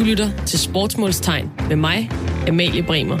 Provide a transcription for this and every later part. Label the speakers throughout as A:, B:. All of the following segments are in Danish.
A: lytter til Sportsmålstegn med mig, Amalie Bremer.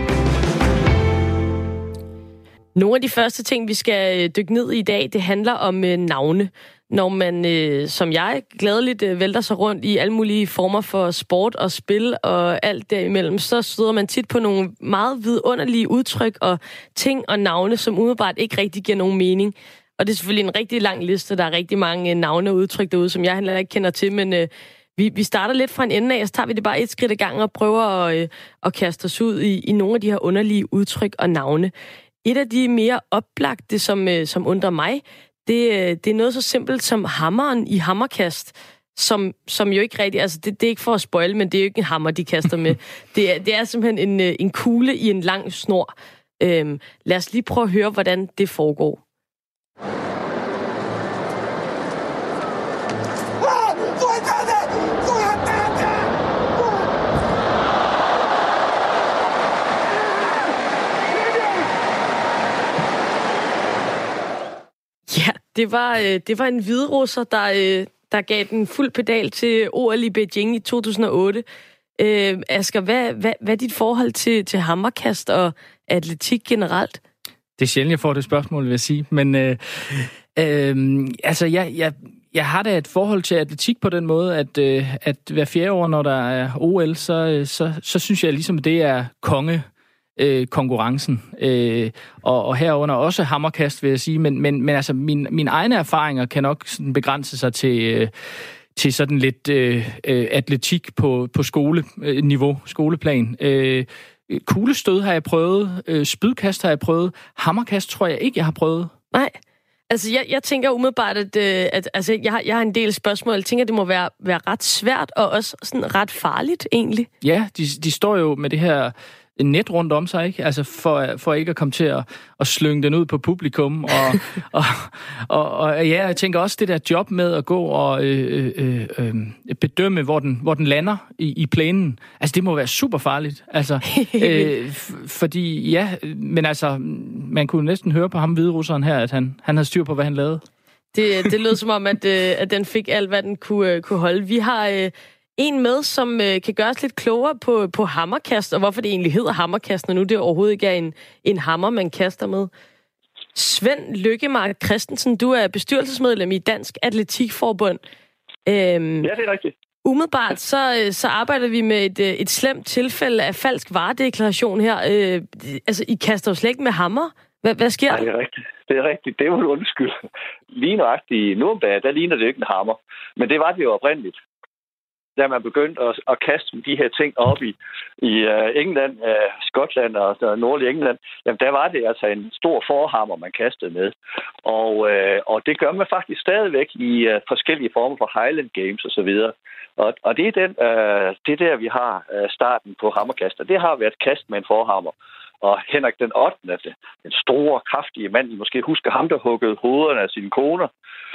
A: Nogle af de første ting, vi skal dykke ned i dag, det handler om navne. Når man, som jeg, gladeligt vælter sig rundt i alle mulige former for sport og spil og alt derimellem, så støder man tit på nogle meget vidunderlige udtryk og ting og navne, som umiddelbart ikke rigtig giver nogen mening. Og det er selvfølgelig en rigtig lang liste. Der er rigtig mange navne og udtryk derude, som jeg heller ikke kender til, men vi starter lidt fra en ende af, og så tager vi det bare et skridt ad gangen og prøver at kaste os ud i nogle af de her underlige udtryk og navne. Et af de mere oplagte, som undrer mig, det er noget så simpelt som hammeren i hammerkast, som jo ikke rigtig, altså det er ikke for at spoile, men det er jo ikke en hammer, de kaster med. Det er simpelthen en kugle i en lang snor. Lad os lige prøve at høre, hvordan det foregår. Ja, det var en hviderusser, der gav den fuld pedal til OL i Beijing i 2008. Asger, hvad er dit forhold til hammerkast og atletik generelt?
B: Det er sjældent, jeg får det spørgsmål, vil jeg sige. Men altså, jeg har da et forhold til atletik på den måde, at hver 4. år, når der er OL, så synes jeg ligesom, det er konkurrencen. Og herunder også hammerkast, vil jeg sige. Men altså, mine egne erfaringer kan nok sådan begrænse sig til sådan lidt atletik på skoleniveau, skoleplan. Kuglestød har jeg prøvet, spydkast har jeg prøvet, hammerkast tror jeg ikke, jeg har prøvet.
A: Nej, altså jeg tænker umiddelbart, at altså, jeg har en del spørgsmål. Jeg tænker, det må være ret svært og også sådan ret farligt egentlig. Ja,
B: de står jo med det her net rundt om sig, ikke? Altså for ikke at komme til at slynge den ud på publikum. Og ja, jeg tænker også det der job med at gå og bedømme, hvor den lander i plænen. Altså det må være super farligt. Altså, fordi ja, men altså man kunne næsten høre på ham hviderusseren her, at han havde styr på, hvad han lavede.
A: Det lød som om, at den fik alt, hvad den kunne holde. Vi har en med, som kan gøre os lidt klogere på hammerkast, og hvorfor det egentlig hedder hammerkast, når nu det overhovedet ikke er en hammer, man kaster med. Svend Lykkemark Christensen, du er bestyrelsesmedlem i Dansk Atletikforbund.
C: Ja, det er rigtigt.
A: Umiddelbart så arbejder vi med et slemt tilfælde af falsk varedeklaration her. Altså, I kaster jo slet ikke med hammer. Hvad sker der?
C: Nej, det er rigtigt. Det er jo undskyld. Lige nøjagtigt i Nürnberg, der ligner det ikke en hammer. Men det var det jo oprindeligt. Da man begyndte at kaste de her ting op i England, Skotland og nordlig England, jamen der var det altså en stor forhammer, man kastede med. Og det gør man faktisk stadigvæk i forskellige former for Highland Games osv. Og det er det der, vi har starten på hammerkaster. Det har været kast med en forhammer. Og Henrik den 8., den store, kraftige mand, I måske husker ham, der huggede hovederne af sine koner,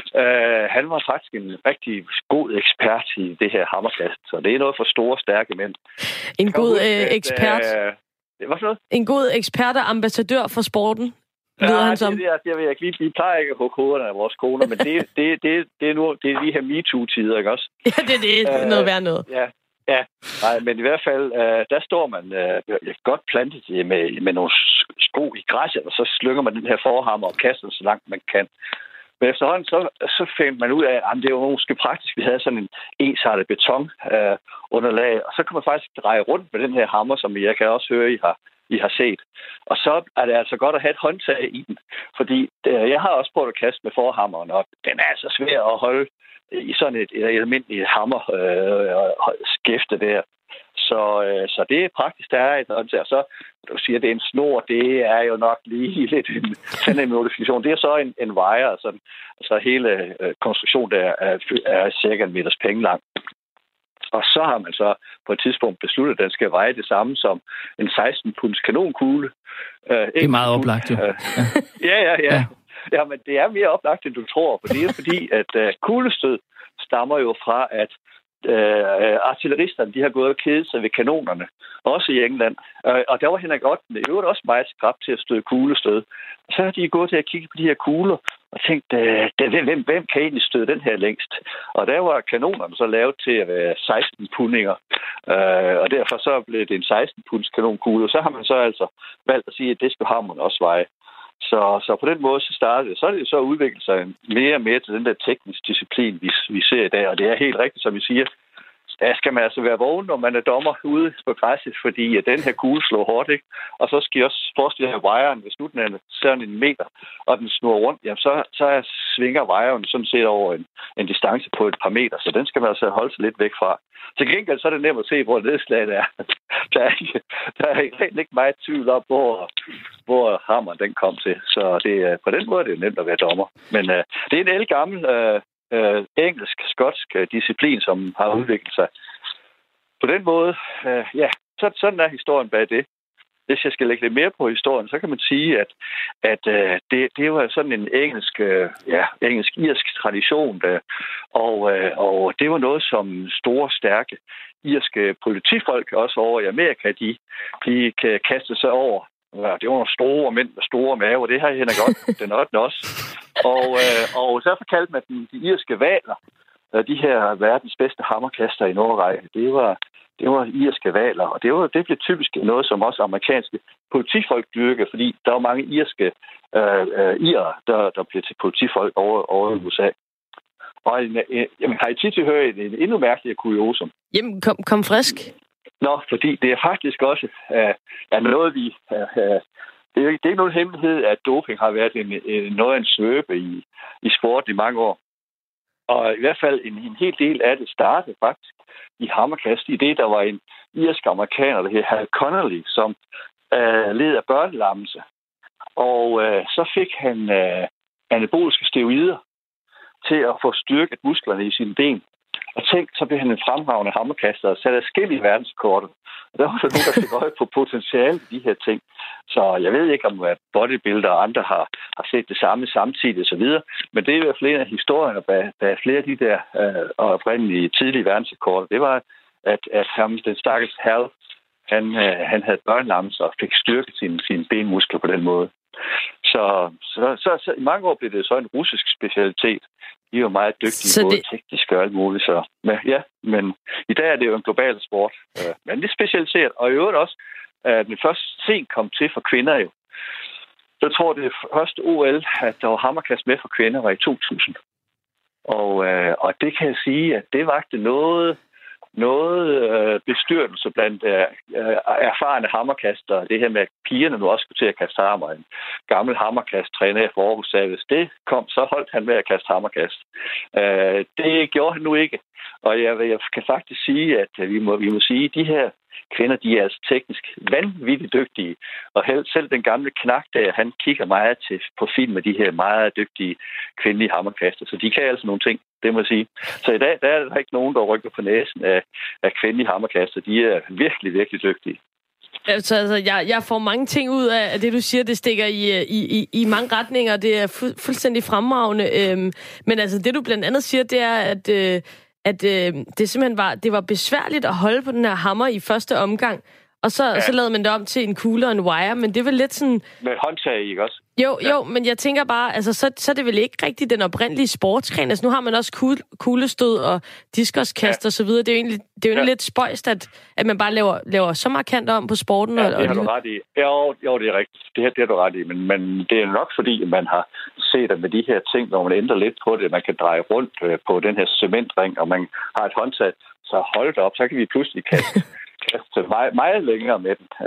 C: han var faktisk en rigtig god ekspert i det her hammerkast. Så det er noget for store, stærke mænd.
A: En god ekspert?
C: Hvad for noget?
A: En god ekspert og ambassadør for sporten?
C: Ja, det vil jeg ikke. Vi plejer ikke at hugge hovederne af vores koner, men det er lige her MeToo-tider, ikke også?
A: Ja, det er noget værd noget.
C: Ja, nej, men i hvert fald, der står man godt plantet med nogle sko i græsset, og så slynger man den her forhammer og kaster så langt man kan. Men efterhånden, så fandt man ud af, at det var måske praktisk. Vi havde sådan en ensartet betonunderlag, og så kan man faktisk dreje rundt med den her hammer, som jeg kan også høre, I har set. Og så er det altså godt at have et håndtag i den, fordi jeg har også prøvet at kaste med forhammeren, og den er altså svær at holde i sådan et almindeligt hammerskæfte der. Så det er praktisk, der er et håndtag. Så du siger, det er en snor, det er jo nok lige lidt en modifikation. Det er så en wire, så hele konstruktionen der er cirka en meters penge lang. Og så har man så på et tidspunkt besluttet, at den skal veje det samme som en 16-punds kanonkugle.
B: Det er meget oplagt, jo.
C: Ja. Ja, men det er mere oplagt, end du tror. For det er fordi, at kuglestød stammer jo fra, at artilleristerne, de har gået og kedet sig ved kanonerne. Også i England. Og der var Henrik 8. i øvrigt også meget skrab til at støde kuglestød. Og så har de gået til at kigge på de her kugler, og tænkte, hvem kan egentlig støde den her længst? Og der var kanonerne så lavet til at være 16 pundinger, og derfor så blev det en 16-punds kanonkugle, og så har man så altså valgt at sige, at det skal hammeren også veje. Så på den måde så startede det. Så er det jo så udviklet sig mere og mere til den der tekniske disciplin, vi ser i dag, og det er helt rigtigt, som vi siger. Ja, skal man altså være vågen, når man er dommer ude på græsset, fordi den her kugle slår hårdt, ikke? Og så skal I også forestille jer wiren, hvis nu den er sådan en meter, og den snurrer rundt, jamen så svinger wiren sådan set over en distance på et par meter, så den skal man altså holde sig lidt væk fra. Til gengæld så er det nemt at se, hvor nedslaget er. Der er ikke meget tvivl om, hvor hammeren den kom til. Så det, på den måde er det jo nemt at være dommer. Men det er en ældgammel engelsk-skotsk disciplin, som har udviklet sig. På den måde, sådan er historien bag det. Hvis jeg skal lægge lidt mere på historien, så kan man sige, at det var sådan en engelsk-irsk tradition, og det var noget, som store, stærke irske politifolk også over i Amerika, de kan kaste sig over. Det var nogle store mænd med store maver, det har jeg godt, den 8. også. Og så kaldte man dem de irske valer, de her verdens bedste hammerkaster i Nordrække. Det var irske valer, og det blev typisk noget, som også amerikanske politifolk dyrkede, fordi der var mange irske irer, der blev til politifolk over i USA. Og jamen, har I tid til at høre en endnu mærkeligere kuriosum? Jamen,
A: kom frisk.
C: Nå, fordi det er faktisk også noget, vi... Det er ikke nogen hemmelighed, at doping har været noget af en svøbe i sporten i mange år. Og i hvert fald en hel del af det startede faktisk i hammerkast, i det, der var en irsk amerikaner, der hed Hal Connolly, som led af børnelammelse. Og så fik han anaboliske steroider til at få styrket musklerne i sine ben. Og så blev han en fremragende hammerkaster og satte adskillige verdenskortet. Og der var så nogen, der fik øje på potentiale i de her ting. Så jeg ved ikke, om bodybuilder og andre har set det samme samtidig og så videre. Men det er i hvert fald en af historierne bag flere af de der oprindelige tidlige verdenskorter. Det var, at den stakkels Hal, han havde børnelammelse og fik styrket sine benmuskler på den måde. Så i mange år blev det så en russisk specialitet. De er jo meget dygtige, både teknisk og alt muligt. Men i dag er det jo en global sport. Men det er specialiseret. Og i øvrigt også, at den første sent kom til for kvinder jo. Jeg tror, det første OL, at der var hammerkast med for kvinder, var i 2000. Og det kan jeg sige, at det vagte noget bestyrelse blandt erfarne hammerkaster. Det her med, at pigerne nu også skulle til at kaste hammer. En gammel hammerkast-træner i Aarhus sagde, hvis det kom, så holdt han med at kaste hammerkast. Det gjorde han nu ikke. Og jeg kan faktisk sige, at vi må sige, at de her kvinder, de er altså teknisk vanvittigt dygtige. Og selv den gamle knak der, han kigger meget på film med de her meget dygtige kvindelige hammerkaster. Så de kan altså nogle ting, det må jeg sige. Så i dag, der er der ikke nogen, der rykker på næsen af kvindelige hammerkaster. De er virkelig, virkelig dygtige.
A: Altså, jeg får mange ting ud af det, du siger. Det stikker i mange retninger. Det er fuldstændig fremragende. Men altså, det du blandt andet siger, det er, at det simpelthen var besværligt at holde på den her hammer i første omgang. Og så lavede man det om til en kugle og en wire, men det var lidt sådan...
C: Med håndtag, ikke også?
A: Jo, men jeg tænker bare, altså, så er det vel ikke rigtig den oprindelige sportsgren. Altså, nu har man også kuglestød og diskoskast og så videre. Det er jo egentlig lidt spøjst, at man bare laver så markant om på sporten.
C: Ja, det har du ret i. Jo, det er rigtigt. Det har du ret i. Men det er nok fordi, man har set, at med de her ting, når man ændrer lidt på det, man kan dreje rundt på den her cementring, og man har et håndtag, så hold det op, så kan vi pludselig kaste meget længere med den,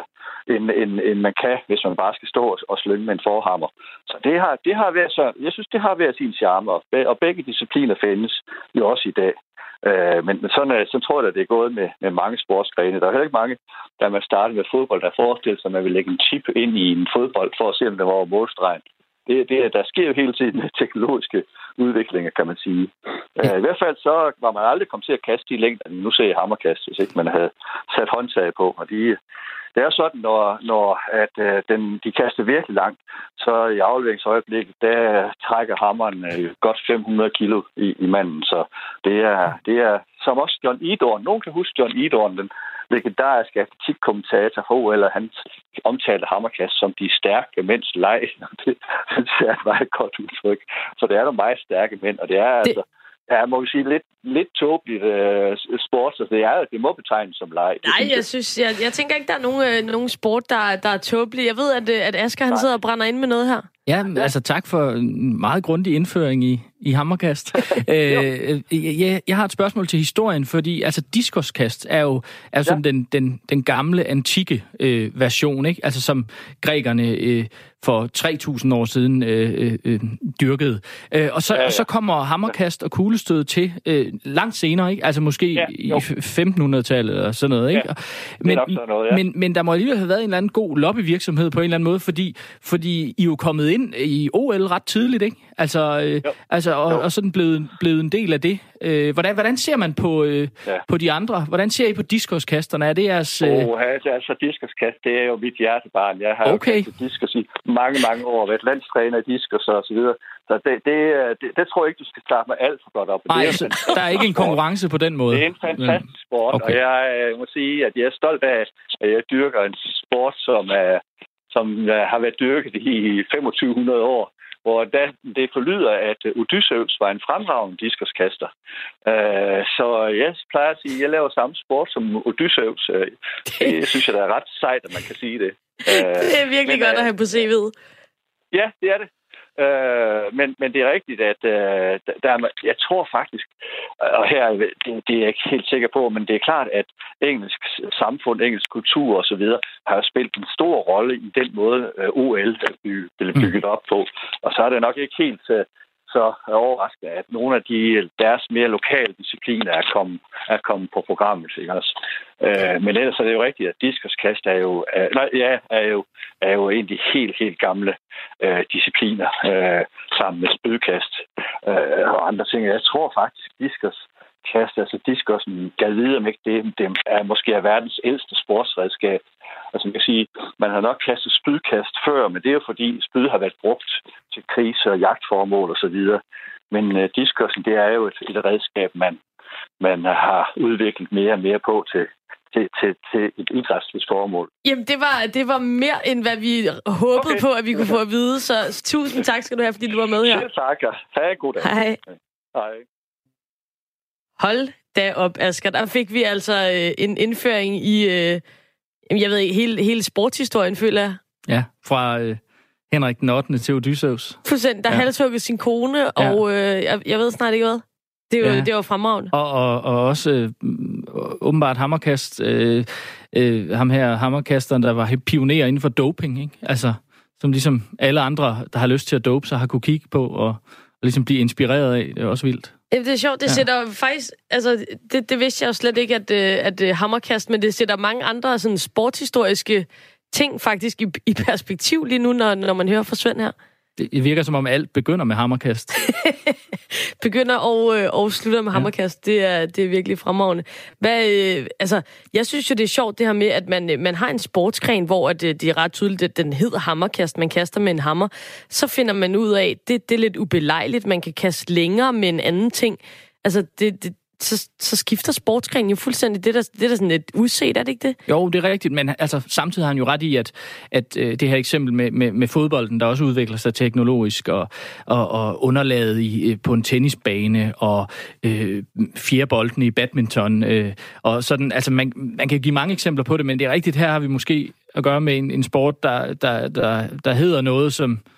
C: end man kan, hvis man bare skal stå og slynge med en forhammer. Så det har været så. Jeg synes, det har været sin charme, og begge discipliner findes jo også i dag. Men så tror jeg, at det er gået med mange sportsgrene. Der er heller ikke mange, da man startede med fodbold, der forestiller sig, at man vil lægge en chip ind i en fodbold for at se, om der var over målstregen. Der sker jo hele tiden teknologiske udviklinger, kan man sige. I hvert fald så var man aldrig kommet til at kaste de længder, nu ser jeg hammerkast, hvis ikke man havde sat håndtag på. Og det er sådan, når de kaster virkelig langt, så i afleveringsøjeblikket, der trækker hammeren godt 500 kilo i manden. Så det er som også John Idorn. Nogen kan huske John Idorn, den legendariske atletikkommentator for OL, og han omtalte hammerkast som de stærke mænds leg. Det er et meget godt udtryk. Så det er nogle meget stærke mænd, og det er altså... Ja, må vi sige, lidt tåbeligt sport, så det må betegnes som leg.
A: Nej, jeg tænker ikke, der er nogen sport, der er tåbelig. Jeg ved, at Asger han sidder og brænder ind med noget her. Ja,
B: altså tak for en meget grundig indføring i hammerkast. Jeg har et spørgsmål til historien, fordi altså diskoskast er jo sådan den gamle, antikke version, ikke? Altså som grækerne for 3.000 år siden dyrkede. Og så kommer hammerkast og kuglestød til langt senere, ikke? Altså måske i 1500-tallet eller sådan noget, ikke? Ja, men der må alligevel have været en eller anden god lobbyvirksomhed på en eller anden måde, fordi I er jo kommet ind i OL ret tidligt, ikke? Og sådan blevet en del af det. Hvordan ser man på de andre? Hvordan ser I på diskoskasterne? Er det jeres...
C: Altså diskoskast, det er jo mit hjertebarn. Jeg har jo kastet diskos i mange år, været landstræner i diskos og så videre. Så det tror jeg ikke, du skal starte mig alt for godt op.
B: Nej, der er ikke en konkurrence på den måde.
C: Det er en fantastisk sport, og jeg må sige, at jeg er stolt af, at jeg dyrker en sport, som har været dyrket i 2500 år, hvor det forlyder, at Odysseus var en fremragende diskoskaster. Så jeg plejer at sige, at jeg laver samme sport som Odysseus. Det synes jeg, der er ret sejt, at man kan sige det.
A: Det er virkelig godt at have på CV'et.
C: Ja, det er det. Men det er rigtigt, at jeg tror faktisk, og her det er jeg ikke helt sikker på, men det er klart, at engelsk samfund, engelsk kultur og så videre har spillet en stor rolle i den måde OL blev bygget op på. Og så er det nok ikke helt så overraskende, at nogle af deres mere lokale discipliner er kommet på programmet, ikke også? Men ellers er det jo rigtigt, at diskoskast er jo egentlig helt gamle discipliner sammen med spydkast og andre ting. Jeg tror faktisk, diskoskast, altså diskosen, gad vide om ikke det er måske verdens ældste sportsredskab. Altså man kan sige, man har nok kastet spydkast før, men det er jo fordi spyd har været brugt til krise- og jagtformål og så videre. Men diskosen, det er jo et redskab, man har udviklet mere og mere på til et idrætsligt formål.
A: Jamen, det var mere, end hvad vi håbede på, at vi kunne få at vide. Så tusind tak skal du have, fordi du var med her.
C: Selv tak. Ha' en god dag.
A: Hej.
C: Hej.
A: Hold da op, Asger. Der fik vi altså en indføring i, jeg ved ikke, hele sportshistorien, føler jeg.
B: Ja, fra Henrik den 8. til Odysseus.
A: Fuldstændig, der halshugget sin kone, og jeg ved snart ikke hvad. Det var fremragende.
B: Og også åbenbart hammerkast, ham her hammerkasteren, der var pionerer inden for doping, ikke? Altså, som ligesom alle andre, der har lyst til at dope sig, har kunne kigge på og ligesom blive inspireret af. Det er også vildt.
A: Det er sjovt, det sætter faktisk, altså det vidste jeg jo slet ikke, at hammerkast, men det sætter mange andre sådan sportshistoriske ting faktisk i perspektiv lige nu, når man hører fra Svend her.
B: Det virker som om alt begynder med hammerkast.
A: Begynder og slutter med hammerkast. Det er virkelig fremragende. Jeg synes jo, det er sjovt det her med, at man har en sportsgren, hvor det er ret tydeligt, at den hedder hammerkast. Man kaster med en hammer. Så finder man ud af, det er lidt ubelejligt. Man kan kaste længere med en anden ting. Altså, så skifter sportsgrenen jo fuldstændig. Det er da sådan et udset, er det ikke det?
B: Jo, det er rigtigt, men altså, samtidig har han jo ret i, at det her eksempel med fodbolden, der også udvikler sig teknologisk, og underlaget på en tennisbane, og fjerbolden i badminton, og sådan, altså man kan give mange eksempler på det, men det er rigtigt, her har vi måske at gøre med en sport, der hedder noget,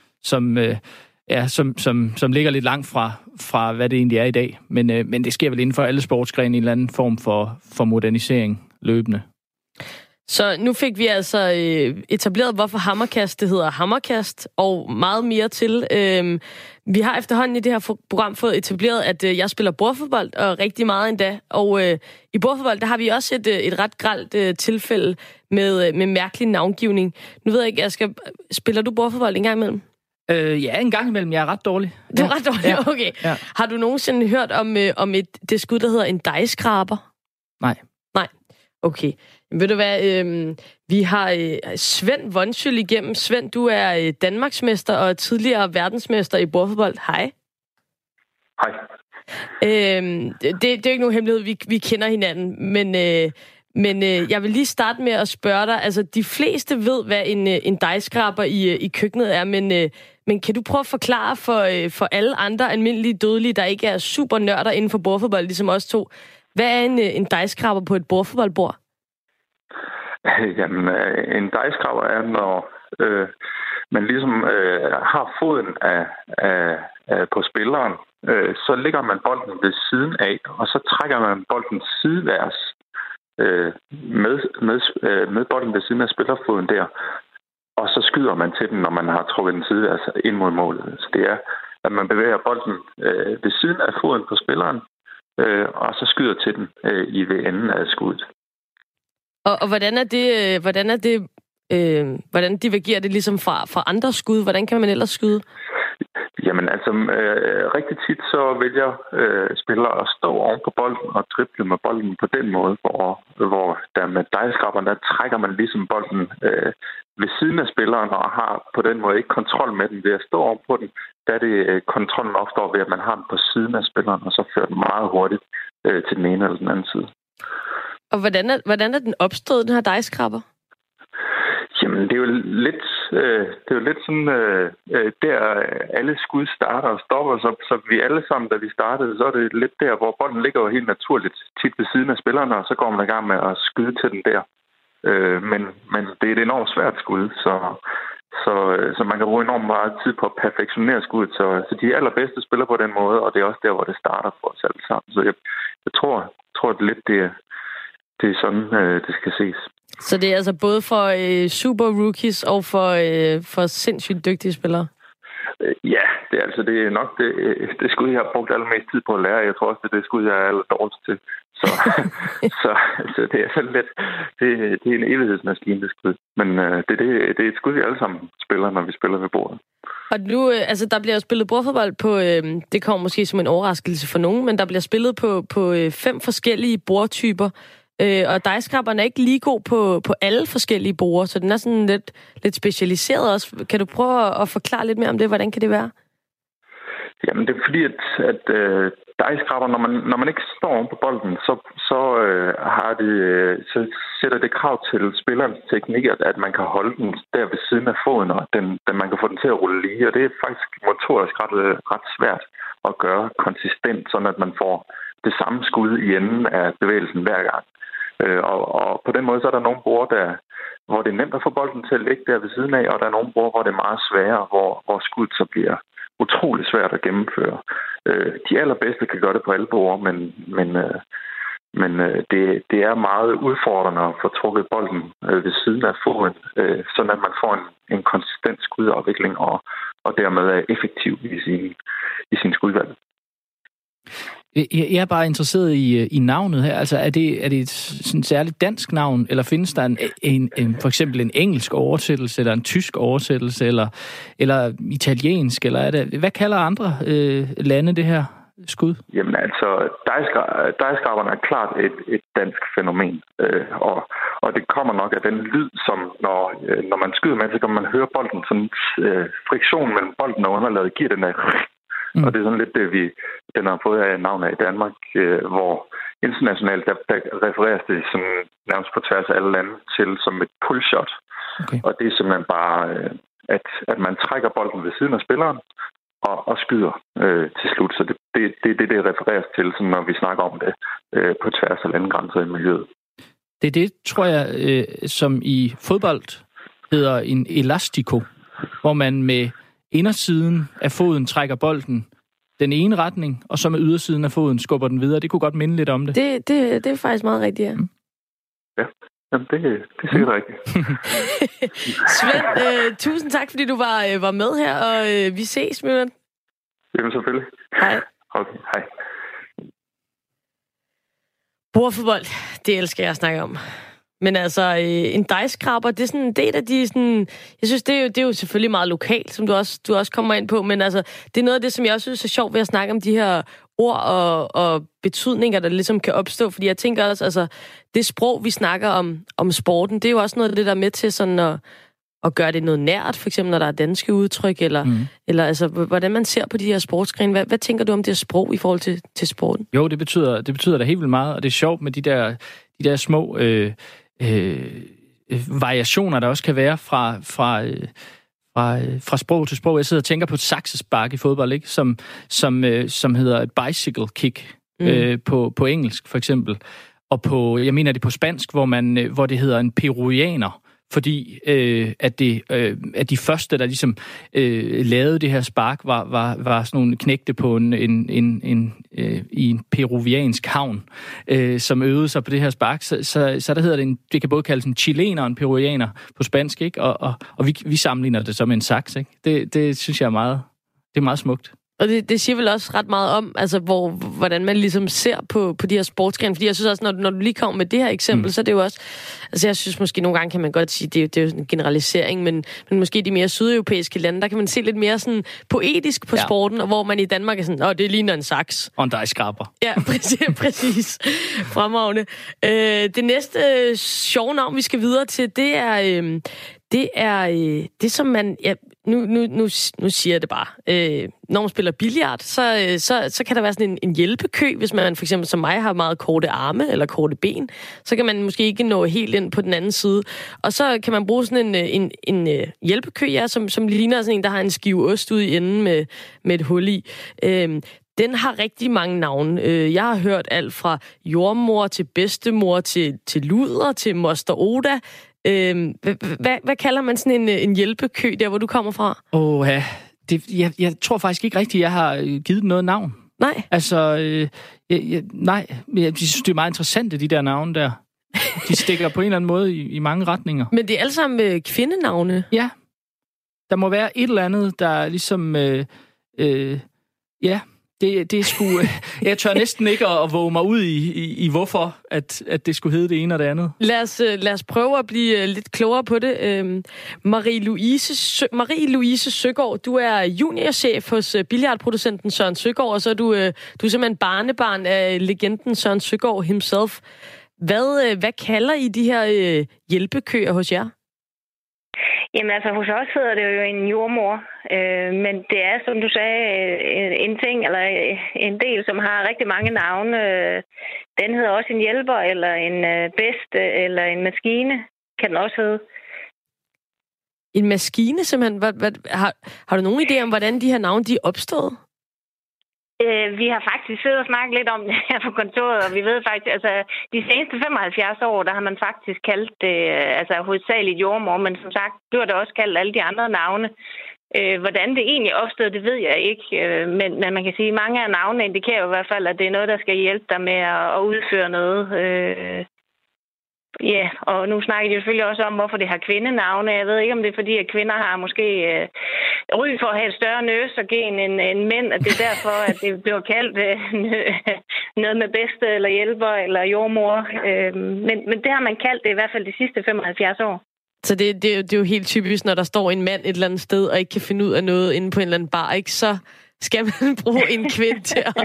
B: som ligger lidt langt fra, hvad det egentlig er i dag. Men det sker vel inden for alle sportsgrene i en eller anden form for modernisering løbende.
A: Så nu fik vi altså etableret, hvorfor hammerkast det hedder hammerkast, og meget mere til. Vi har efterhånden i det her program fået etableret, at jeg spiller bordfodbold, og rigtig meget endda. Og i bordfodbold, der har vi også et ret grelt tilfælde med mærkelig navngivning. Nu ved jeg ikke, spiller du bordfodbold en gang imellem?
B: Ja, en gang imellem. Jeg er ret dårlig.
A: Du er ret dårlig? Ja. Okay. Ja. Har du nogensinde hørt om det skud, der hedder en dejskraber?
B: Nej.
A: Okay. Ved du hvad, vi har Svend Vonschøl igennem. Svend, du er Danmarksmester og tidligere verdensmester i bordfodbold. Hej.
D: Hej.
A: Det er ikke nogen hemmelighed, vi kender hinanden, men jeg vil lige starte med at spørge dig, altså de fleste ved, hvad en dejskraber i køkkenet er, men kan du prøve at forklare for alle andre almindelige dødelige, der ikke er super nørder inden for bordfodbold, ligesom os to, hvad er en dejskraber på et bordfodboldbord?
D: Jamen, en dejskraber er, når man ligesom har foden på spilleren, så lægger man bolden ved siden af, og så trækker man bolden sideværs med bolden ved siden af spillerfoden der, og så skyder man til den, når man har trukket den sideværs ind mod målet. Så det er, at man bevæger bolden ved siden af foden på spilleren, og så skyder til den ved enden af skuddet.
A: Og hvordan divergerer det ligesom fra andre skud? Hvordan kan man ellers skyde?
D: Jamen altså, rigtig tit så vælger spillere at stå oven på bolden og drible med bolden på den måde, hvor der med dejskraberen, der trækker man ligesom bolden ved siden af spilleren og har på den måde ikke kontrol med den ved at stå oven på den. Der er det kontrollen opstår ved, at man har den på siden af spilleren, og så fører den meget hurtigt til den ene eller den anden side.
A: Og hvordan er den opstået, den her dejskraber?
D: Jamen, det er jo lidt sådan, der alle skud starter og stopper, så vi alle sammen, da vi startede, så er det lidt der, hvor bolden ligger jo helt naturligt tit ved siden af spillerne, og så går man i gang med at skyde til den der. Men det er et enormt svært skud, så man kan bruge enormt meget tid på at perfektionere skuddet, så de allerbedste spiller på den måde, og det er også der, hvor det starter for os alle sammen. Så jeg tror at lidt det er sådan, det skal ses.
A: Så det er altså både for super rookies og for sindssygt dygtige spillere?
D: Ja, det er nok det skud, jeg har brugt allermest tid på at lære. Jeg tror også, det er det skud, jeg er allerdårligst til. Så det er sådan lidt... Det er en evighedsmaskine, det skud. Men det er et skud, vi alle sammen spiller, når vi spiller ved bordet. Og
A: nu, altså der bliver jo spillet bordfodbold på... det kommer måske som en overraskelse for nogen, men der bliver spillet på 5 forskellige bordtyper. Og dejskraberen er ikke lige god på alle forskellige borde, så den er sådan lidt specialiseret også. Kan du prøve at forklare lidt mere om det? Hvordan kan det være?
D: Jamen, det er fordi, at dejskraber, når man ikke står oven på bolden, så sætter det krav til spillerens teknik, at man kan holde den der ved siden af foden, og man kan få den til at rulle lige. Og det er faktisk motorisk ret svært at gøre konsistent, sådan at man får det samme skud i enden af bevægelsen hver gang. Og på den måde, så er der nogle borde, hvor det er nemt at få bolden til at ligge der ved siden af, og der er nogle borde, hvor det er meget sværere, hvor skuddet så bliver utrolig svært at gennemføre. De allerbedste kan gøre det på alle borde, men det er meget udfordrende at få trukket bolden ved siden af foden, sådan at man får en konsistent skudafvikling og dermed er effektiv i sin skudvalg.
B: Jeg er bare interesseret i navnet her. Altså, er det et sådan særligt dansk navn, eller findes der for eksempel en engelsk oversættelse, eller en tysk oversættelse, eller italiensk, eller er det... Hvad kalder andre lande det her skud?
D: Jamen altså, dejskraberne er klart et dansk fænomen, og det kommer nok af den lyd, som når man skyder med, så kan man høre bolden, sådan friktion mellem bolden og underlaget giver den der... Og det er sådan lidt det, den har fået af navn af i Danmark, hvor internationalt, der refereres det sådan, nærmest på tværs af alle lande til som et pull-shot. Okay. Og det er simpelthen bare, at man trækker bolden ved siden af spilleren og skyder til slut. Så det refereres til, sådan, når vi snakker om det på tværs af landegrænser i miljøet.
B: Det tror jeg, som i fodbold hedder en elastico, hvor man med indersiden af foden trækker bolden den ene retning, og så med ydersiden af foden skubber den videre. Det kunne godt minde lidt om det.
A: Det er faktisk meget rigtigt, ja.
D: Ja, jamen, det er sikkert rigtigt.
A: Svend, tusind tak, fordi du var med her, og vi ses, Møren.
D: Jamen, selvfølgelig.
A: Hej.
D: Okay, hej.
A: Bordfodbold, det elsker jeg at snakke om. Men altså, en dejskraber, det er sådan en del af de sådan... Jeg synes, det er jo selvfølgelig meget lokalt, som du også kommer ind på, men altså, det er noget af det, som jeg også synes er sjovt ved at snakke om de her ord og betydninger, der ligesom kan opstå, fordi jeg tænker også, altså, det sprog, vi snakker om sporten, det er jo også noget af det, der er med til sådan at gøre det noget nært, for eksempel når der er danske udtryk, eller altså, hvordan man ser på de her sportsgrene. Hvad tænker du om det her sprog i forhold til sporten?
B: Jo, det betyder da helt vildt meget, og det er sjovt med de der små variationer, der også kan være fra sprog til sprog. Jeg sidder og tænker på et saksespark i fodbold, ikke? Som hedder et bicycle kick på engelsk, for eksempel. Og jeg mener det på spansk, hvor det hedder en peruvianer, fordi at de første, der ligesom lavede det her spark, var sådan nogle knægte på i en peruviansk havn, som øvede sig på det her spark. Så der hedder det kan både kaldes en chilener og en peruvianer på spansk, ikke? Og vi sammenligner det som en saks, ikke? Det synes jeg det er meget smukt.
A: Og det siger vel også ret meget om, altså, hvordan man ligesom ser på de her sportsgrene. Fordi jeg synes også, når du lige kommer med det her eksempel, så er det jo også... Altså, jeg synes måske nogle gange kan man godt sige, det er jo en generalisering, men måske de mere sydeuropæiske lande, der kan man se lidt mere sådan poetisk på sporten, og hvor man i Danmark er sådan, det ligner en saks.
B: Og en dejskraber.
A: Ja, præcis. Fremragende. Det næste sjove navn, vi skal videre til, det er det, som man... Ja, nu siger jeg det bare. Når man spiller billard, så kan der være sådan en hjælpekø, hvis man for eksempel som mig har meget korte arme eller korte ben. Så kan man måske ikke nå helt ind på den anden side. Og så kan man bruge sådan en hjælpekø, som ligner sådan en, der har en skive ost ude i enden med et hul i. Den har rigtig mange navne. Jeg har hørt alt fra jordmor til bedstemor til luder til moster Oda. Hvad kalder man sådan en hjælpekø, der hvor du kommer fra?
B: Jeg tror faktisk ikke rigtigt, jeg har givet noget navn.
A: Nej?
B: Altså, nej. Jeg synes, det er meget interessante, de der navne der. De stikker på en eller anden måde i mange retninger.
A: Men det er alle sammen kvindenavne?
B: Ja. Der må være et eller andet, der ligesom... Det er sgu... Jeg tør næsten ikke at våge mig ud i hvorfor, at det skulle hedde det ene og det andet.
A: Lad os prøve at blive lidt klogere på det. Marie-Louise Søgaard, du er juniorchef hos billiardproducenten Søren Søgaard, og så er du simpelthen barnebarn af legenden Søren Søgaard himself. Hvad kalder I de her hjælpekøer hos jer?
E: Jamen altså, hos os hedder det jo en jordmor, men det er, som du sagde, en ting, eller en del, som har rigtig mange navne. Den hedder også en hjælper, eller en bedste, eller en maskine, kan den også hedde.
A: En maskine, simpelthen? Har du nogen idé om, hvordan de her navne de er opstået?
E: Vi har faktisk siddet og snakket lidt om det her på kontoret, og vi ved faktisk, altså de seneste 75 år, der har man faktisk kaldt det, altså hovedsageligt jordmor, men som sagt, bliver det også kaldt alle de andre navne. Hvordan det egentlig opstod, det ved jeg ikke, men man kan sige, at mange af navnene indikerer jo i hvert fald, at det er noget, der skal hjælpe dig med at udføre noget. Ja, og nu snakker de selvfølgelig også om, hvorfor det har kvindenavne. Jeg ved ikke, om det er fordi, at kvinder har måske ry for at have et større nøsogen end mænd, at det er derfor, at det bliver kaldt noget med bedste eller hjælper eller jordmor. Men det har man kaldt det i hvert fald de sidste 75 år.
A: Så det er jo helt typisk, når der står en mand et eller andet sted og ikke kan finde ud af noget inde på en eller anden bar, ikke? Så skal man bruge en kvinde til at...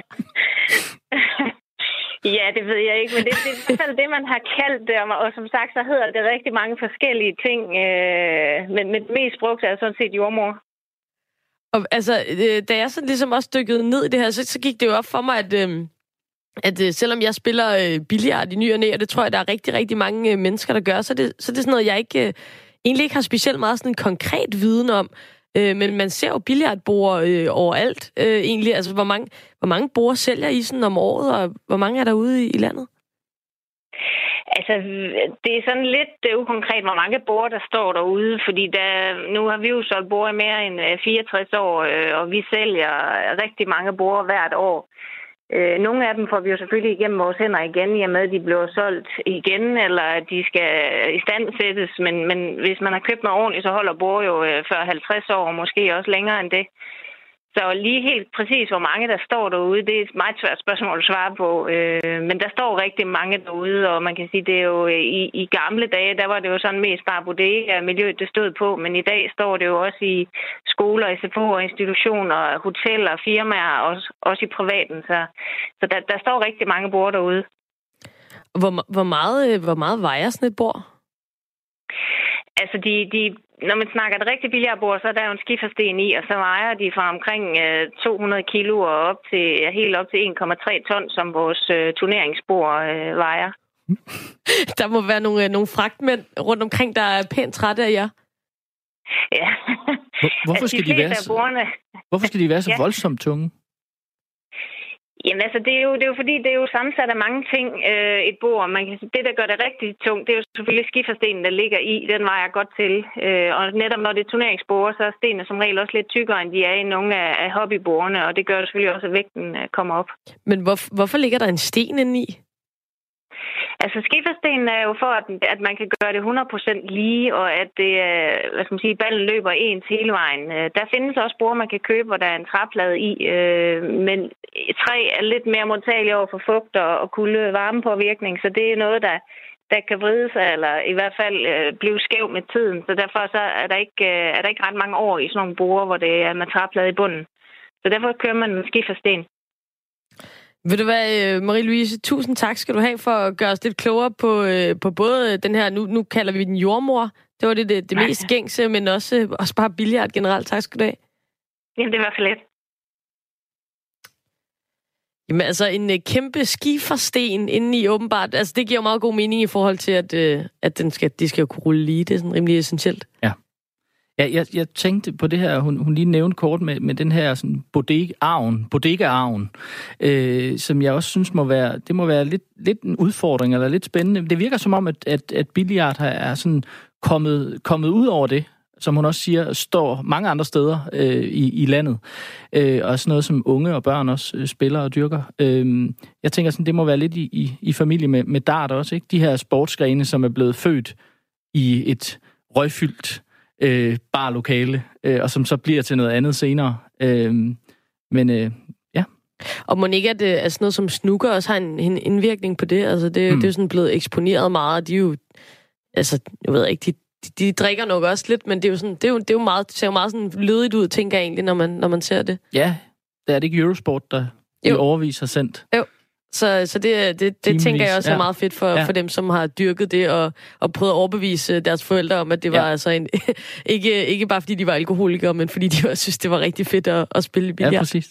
E: Ja, det ved jeg ikke, men det er i hvert fald det, man har kaldt det, og som sagt, så hedder det rigtig mange forskellige ting, men det mest brugt er sådan set jordmor.
A: Og altså, da jeg så ligesom også dykkede ned i det her, så gik det jo op for mig, at selvom jeg spiller billard i ny og næ, og det tror jeg, der er rigtig, rigtig mange mennesker, der gør, så er det sådan noget, jeg egentlig ikke har specielt meget sådan en konkret viden om. Men man ser jo billiardborde overalt egentlig. Altså, hvor mange borde sælger I sådan om året, og hvor mange er der ude i landet?
E: Altså, det er sådan lidt ukonkret, hvor mange borde, der står derude, fordi nu har vi jo solgt borde i mere end 64 år, og vi sælger rigtig mange borde hvert år. Nogle af dem får vi jo selvfølgelig igennem vores hænder igen, i og med at de bliver solgt igen, eller at de skal istandsættes. Men hvis man har købt noget ordentligt, så holder bord jo før 50 år, og måske også længere end det. Så lige helt præcis, hvor mange der står derude, det er et meget svært spørgsmål at svare på. Men der står rigtig mange derude, og man kan sige, det er jo i gamle dage, der var det jo sådan mest bare bodega-miljøet, det stod på. Men i dag står det jo også i skoler, SFO'er, institutioner, hoteller, firmaer, også i privaten. Så der står rigtig mange borde derude.
A: Hvor meget vejer sådan et bord?
E: Altså, når man snakker et rigtigt billardbord, så er der jo en skifersten i, og så vejer de fra omkring 200 kilo og helt op til 1,3 ton, som vores turneringsbord vejer.
A: Der må være nogle fragtmænd rundt omkring, der er pænt trætte af jer.
E: Ja.
B: Hvorfor skal de være så voldsomt tunge?
E: Jamen altså, det er jo fordi, det er jo sammensat af mange ting, et bord. Man kan sige, det, der gør det rigtig tungt, det er jo selvfølgelig skiferstenen, der ligger i. Den vejer godt til. Og netop når det er turneringsbord, så er stenene som regel også lidt tykkere, end de er i nogle af hobbybordene. Og det gør det selvfølgelig også, at vægten kommer op. Men
A: hvorfor ligger der en sten inde i?
E: Altså, skiferstenen er jo for, at man kan gøre det 100% lige, og at det, ballen løber ens hele vejen. Der findes også borde, man kan købe, hvor der er en træplade i, men træ er lidt mere modtagelig over for fugt og kulde varmepåvirkning, så det er noget, der kan vride sig, eller i hvert fald blive skæv med tiden. Så derfor så er der ikke ret mange år i sådan nogle borde, hvor det er med træplade i bunden. Så derfor kører man en skifersten.
A: Ved du hvad, Marie-Louise, tusind tak skal du have for at gøre os lidt klogere på både den her, nu kalder vi den jordmor, det var det mest gængse, men også bare billard generelt. Tak skal du have.
E: Jamen, det var for let.
A: Jamen altså, en kæmpe skifersten inde i åbenbart, altså det giver meget god mening i forhold til, at de skal jo kunne rulle lige, det er sådan rimelig essentielt.
B: Ja. Ja, jeg tænkte på det her, hun lige nævnte kort med den her sådan bodega-arven, som jeg også synes må være lidt en udfordring, eller lidt spændende. Det virker som om, at billard er sådan kommet ud over det, som hun også siger, står mange andre steder i landet. Og sådan noget, som unge og børn også spiller og dyrker. Jeg tænker sådan, det må være lidt i familie med dart også, ikke? De her sportsgrene, som er blevet født i et røgfyldt barlokale, og som så bliver til noget andet senere. Ja.
A: Og må ikke, at sådan noget som snooker også har en indvirkning på det? Altså, det er jo sådan blevet eksponeret meget, og de er jo, altså, jeg ved ikke, de drikker nok også lidt, men det er jo sådan, det er jo meget, ser jo meget sådan lødigt ud, tænker jeg egentlig, når man ser det.
B: Ja, det er det ikke Eurosport, der i overvis har sendt. Jo.
A: Så det tænker jeg også er meget fedt for dem, som har dyrket det og prøvet at overbevise deres forældre om, at det var altså ikke bare fordi de var alkoholikere, men fordi de også synes, det var rigtig fedt at spille billard.
B: Ja, præcis.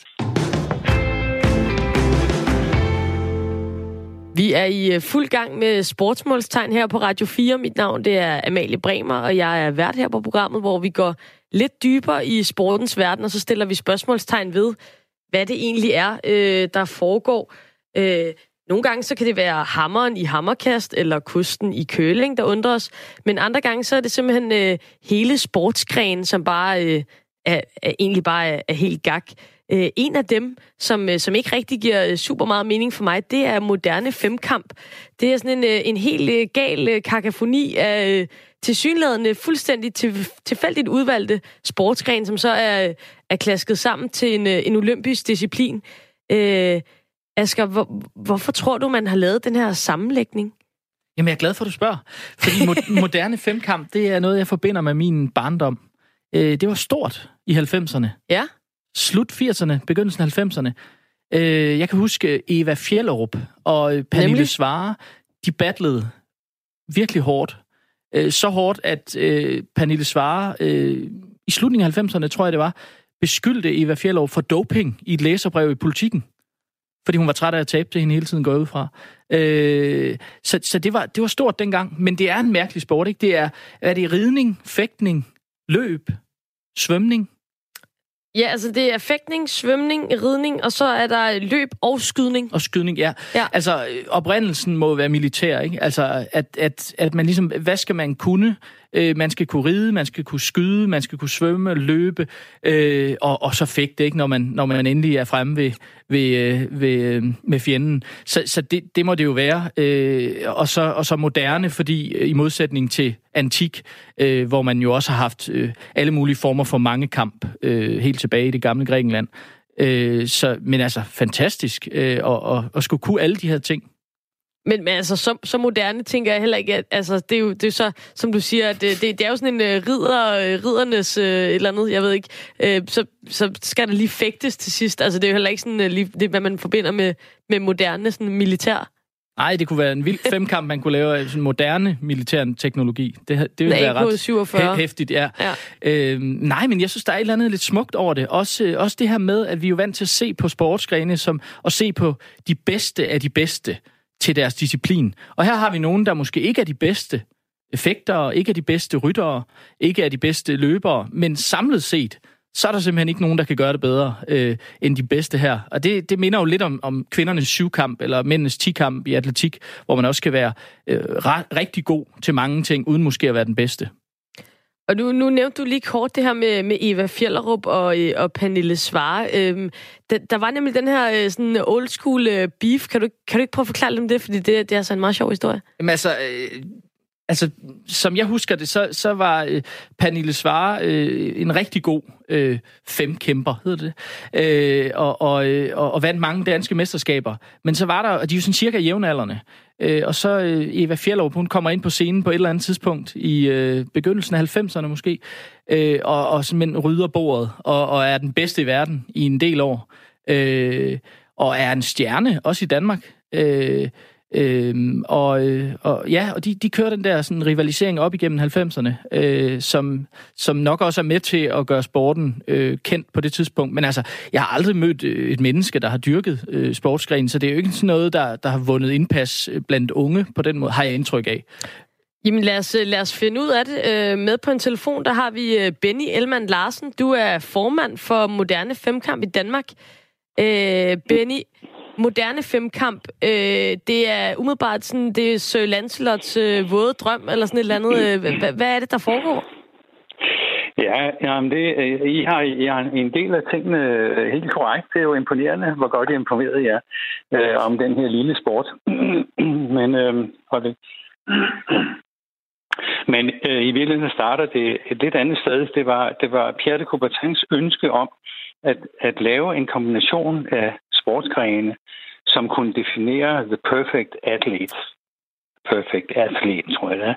A: Vi er i fuld gang med sportsmålstegn her på Radio 4. Mit navn det er Amalie Bremer, og jeg er vært her på programmet, hvor vi går lidt dybere i sportens verden, og så stiller vi spørgsmålstegn ved, hvad det egentlig er, der foregår. Nogle gange så kan det være hammeren i hammerkast eller kusten i curling, der undrer os. Men andre gange så er det simpelthen hele sportsgrenen, som bare egentlig bare er helt gak. En af dem, som ikke rigtig giver super meget mening for mig, det er moderne femkamp. Det er sådan en helt gal kakafoni af tilsyneladende fuldstændig tilfældigt udvalgte sportsgren, som så er klasket sammen til en olympisk disciplin. Asger, hvorfor tror du, man har lavet den her sammenlægning?
B: Jamen, jeg er glad for, at du spørger. Fordi moderne femkamp, det er noget, jeg forbinder med min barndom. Det var stort i 90'erne.
A: Ja.
B: Slut 80'erne, begyndelsen af 90'erne. Jeg kan huske Eva Fjellerup og Pernille Svare, de battlede virkelig hårdt. Så hårdt, at Pernille Svare i slutningen af 90'erne, tror jeg det var, beskyldte Eva Fjellerup for doping i et læserbrev i Politikken. Fordi hun var træt af at tabe det, hende hele tiden går ud fra. Så det var stort dengang, men det er en mærkelig sport, ikke? Det er ridning, fægtning, løb, svømning?
A: Ja, altså det er fægtning, svømning, ridning, og så er der løb og skydning.
B: Og skydning, ja. Altså, oprindelsen må være militær, ikke? Altså, at man ligesom, hvad skal man kunne? Man skal kunne ride, man skal kunne skyde, man skal kunne svømme, løbe, og så fægte, ikke? Når man endelig er fremme ved fjenden. Så det må det jo være. Og så moderne, fordi i modsætning til antik, hvor man jo også har haft alle mulige former for mange kamp, helt tilbage i det gamle Grækenland. Men altså, fantastisk at skulle kunne alle de her ting.
A: Men altså, så moderne tænker jeg heller ikke, at altså, det er jo så, som du siger, at det er jo sådan en riddernes et eller andet, jeg ved ikke, så skal der lige fægtes til sidst. Altså, det er jo heller ikke sådan lige det, hvad man forbinder med moderne sådan militær.
B: Nej, det kunne være en vild femkamp, man kunne lave af sådan moderne militær teknologi. Det ville være ret hæftigt, ja. Nej, men jeg synes, der er et eller andet lidt smukt over det. Også det her med, at vi er jo vant til at se på sportsgrene, og se på de bedste af de bedste til deres disciplin. Og her har vi nogen, der måske ikke er de bedste fægtere, ikke er de bedste ryttere, ikke er de bedste løbere, men samlet set, så er der simpelthen ikke nogen, der kan gøre det bedre end de bedste her. Og det minder jo lidt om kvindernes 7-kamp, eller mændenes 10-kamp i atletik, hvor man også skal være rigtig god til mange ting, uden måske at være den bedste.
A: Og nu nævnte du lige kort det her med Eva Fjellerup og Pernille Svare. Der var nemlig den her sådan old school beef. Kan du ikke prøve at forklare lidt om det? Fordi det er altså en meget sjov historie.
B: Jamen altså, som jeg husker det, så var Pernille Svare en rigtig god femkæmper, hedder det, og vandt mange danske mesterskaber. Men så var der, og de er jo sådan cirka jævnaldrende, og så Eva Fjellerup, hun kommer ind på scenen på et eller andet tidspunkt i begyndelsen af 90'erne måske, og simpelthen rydder bordet, og er den bedste i verden i en del år, og er en stjerne, også i Danmark. Og de kører den der sådan rivalisering op igennem 90'erne, som nok også er med til at gøre sporten kendt på det tidspunkt. Men altså, jeg har aldrig mødt et menneske, der har dyrket sportsgrenen, så det er jo ikke sådan noget, der har vundet indpas blandt unge på den måde, har jeg indtryk af.
A: Jamen lad os finde ud af det. Med på en telefon, der har vi Benny Elman Larsen. Du er formand for Moderne Femkamp i Danmark. Benny, moderne femkamp, det er umiddelbart sådan, det er Sir Lancelots våde drøm, eller sådan et eller andet. Hvad er det, der foregår?
F: Ja, jamen I har en del af tingene helt korrekt. Det er jo imponerende, hvor godt I informerede jer om den her lille sport. Men i virkeligheden starter det et lidt andet sted. Det var Pierre de Coubertins ønske om at lave en kombination af sportsgrene, som kunne definere the perfect athlete. Perfect athlete, tror jeg det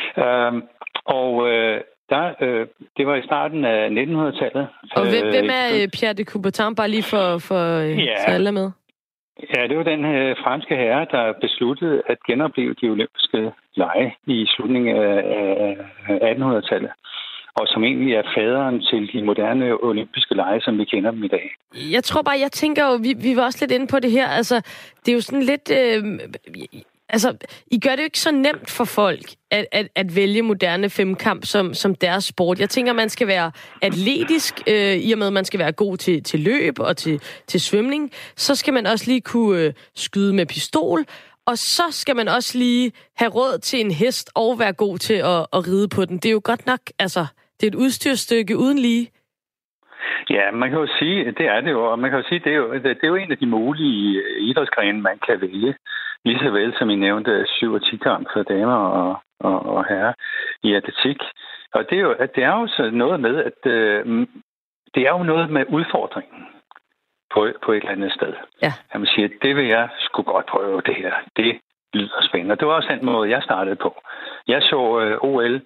F: er. Det var i starten af 1900-tallet.
A: Og hvem er Pierre de Coubertin, bare lige for alle med?
F: Ja, det var den franske herre, der besluttede at genopleve de olympiske lege i slutningen af 1800-tallet. Og som egentlig er faderen til de moderne olympiske lege, som vi kender dem i dag.
A: Jeg tror bare, jeg tænker jo, vi var også lidt inde på det her, altså, det er jo sådan lidt, I gør det jo ikke så nemt for folk, at vælge moderne femkamp som deres sport. Jeg tænker, man skal være atletisk, i og med, at man skal være god til løb og til svømning. Så skal man også lige kunne skyde med pistol, og så skal man også lige have råd til en hest og være god til at ride på den. Det er jo godt nok, altså, det er et udstyrstykke uden lige.
F: Ja, man kan jo sige, det er det jo, og man kan jo sige, det er jo en af de mulige idrætsgrene, man kan vælge, lige så vel som I nævnte 7- og 10-kamp for damer og herrer i atletik. Og det er jo så noget med, at det er jo noget med udfordringen på et eller andet sted. Ja. At man siger, det vil jeg sgu godt prøve det her. Det lyder spændende. Det var også den måde, jeg startede på. Jeg så OL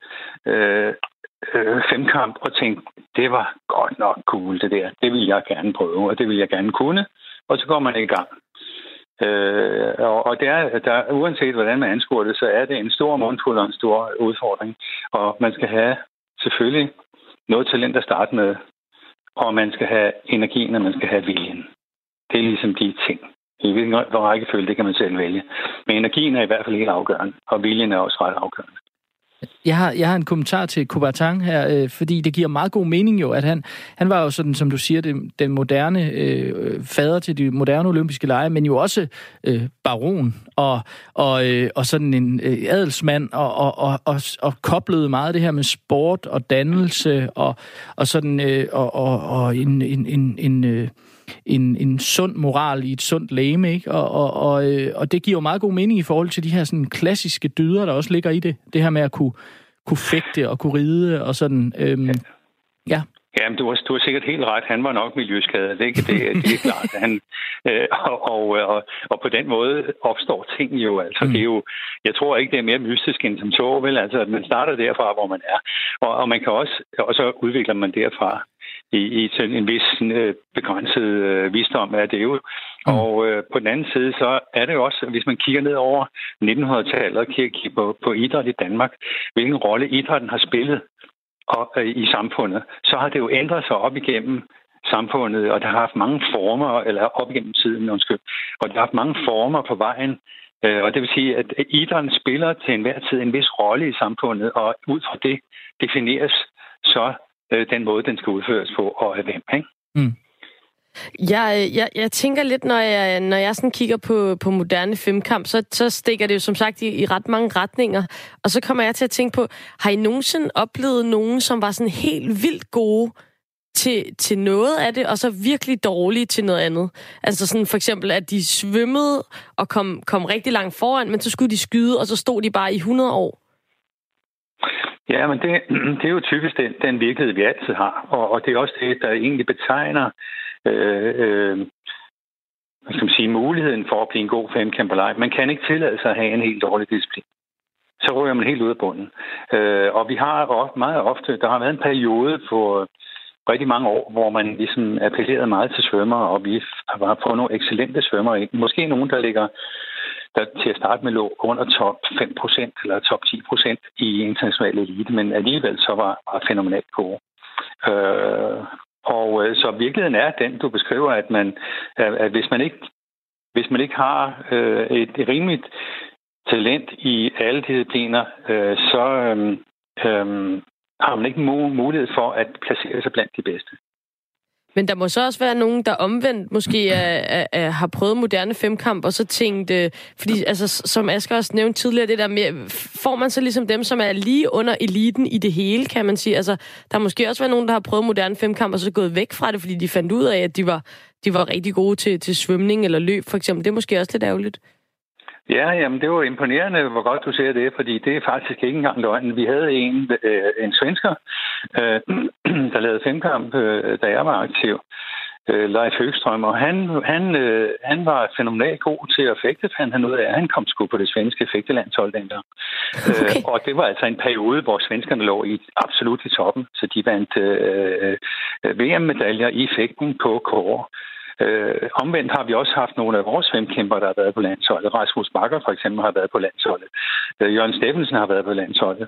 F: femkamp og tænkte, det var godt nok cool det der. Det vil jeg gerne prøve, og det vil jeg gerne kunne. Og så går man i gang. Og der, uanset hvordan man anskuer det, så er det en stor mundfuld og en stor udfordring. Og man skal have selvfølgelig noget talent at starte med, og man skal have energien, og man skal have viljen. Det er ligesom de ting. I hvilken rækkefølge, det kan man selv vælge. Men energien er i hvert fald helt afgørende, og viljen er også ret afgørende.
B: Jeg har en kommentar til Coubertin her, fordi det giver meget god mening jo, at han var jo sådan, som du siger, den moderne fader til de moderne olympiske lege, men jo også baron og sådan en adelsmand og koblede meget det her med sport og dannelse og sådan og en sund moral i et sundt legeme, ikke? Og det giver jo meget god mening i forhold til de her sådan klassiske dyder, der også ligger i det. Det her med at kunne fægte og kunne ride og sådan. Ja.
F: Jamen, du har sikkert helt ret. Han var nok miljøskadet. Det er klart. Han, og på den måde opstår ting jo. Altså, det er jo, jeg tror ikke, det er mere mystisk end som så, vel? Altså, at man starter derfra, hvor man er. Og man kan også, og så udvikler man derfra i en vis begrænset visdom af det jo. Og på den anden side, så er det jo også, hvis man kigger ned over 1900-tallet og kigger på idræt i Danmark, hvilken rolle idrætten har spillet i samfundet, så har det jo ændret sig op igennem samfundet, og der har haft mange former, eller op igennem tiden, og der har haft mange former på vejen, og det vil sige, at idrætten spiller til enhver tid en vis rolle i samfundet, og ud fra det defineres så den måde, den skal udføres på, og af hvem, ikke? Mm.
A: Jeg tænker lidt, når jeg sådan kigger på moderne femkamp, så stikker det jo som sagt i ret mange retninger. Og så kommer jeg til at tænke på, har I nogensinde oplevet nogen, som var sådan helt vildt gode til noget af det, og så virkelig dårlige til noget andet? Altså sådan for eksempel, at de svømmede og kom rigtig langt foran, men så skulle de skyde, og så stod de bare i 100 år.
F: Ja, men det er jo typisk den virkelighed, vi altid har. Og det er også det, der egentlig betegner hvad skal man sige, muligheden for at blive en god femkæmperleg. Man kan ikke tillade sig at have en helt dårlig disciplin. Så ryger man helt ud af bunden. Og vi har meget ofte, der har været en periode på rigtig mange år, hvor man ligesom appellerede meget til svømmere, og vi har fået nogle excellente svømmere. Måske nogen, der til at starte med lå under top 5% eller top 10% i international elite, men alligevel så var fænomenalt gode. Og så virkeligheden er den, du beskriver, at hvis man ikke har et rimeligt talent i alle discipliner, så har man ikke mulighed for at placere sig blandt de bedste.
A: Men der må så også være nogen, der omvendt måske har prøvet moderne femkamp, og så tænkt, fordi altså, som Asger også nævnte tidligere, det der med, får man så ligesom dem, som er lige under eliten i det hele, kan man sige. Altså, der må måske også være nogen, der har prøvet moderne femkamp, og så gået væk fra det, fordi de fandt ud af, at de var rigtig gode til svømning eller løb, for eksempel. Det er måske også lidt ærgerligt.
F: Ja, jamen det var imponerende, hvor godt du ser det, fordi det er faktisk ikke engang løgn. Vi havde en svensker, der lavede femkamp, da jeg var aktiv, Leif Högström, og han var fænomenalt god til at fægte, fandt han ud af, at han kom sgu på det svenske fægtelandshold dengang. Okay. Og det var altså en periode, hvor svenskerne lå absolut i toppen, så de vandt VM-medaljer i fægtning på kåre. Omvendt har vi også haft nogle af vores svømkæmper, der har været på landsholdet. Rasmus Bakker for eksempel har været på landsholdet. Jørgen Steffensen har været på landsholdet.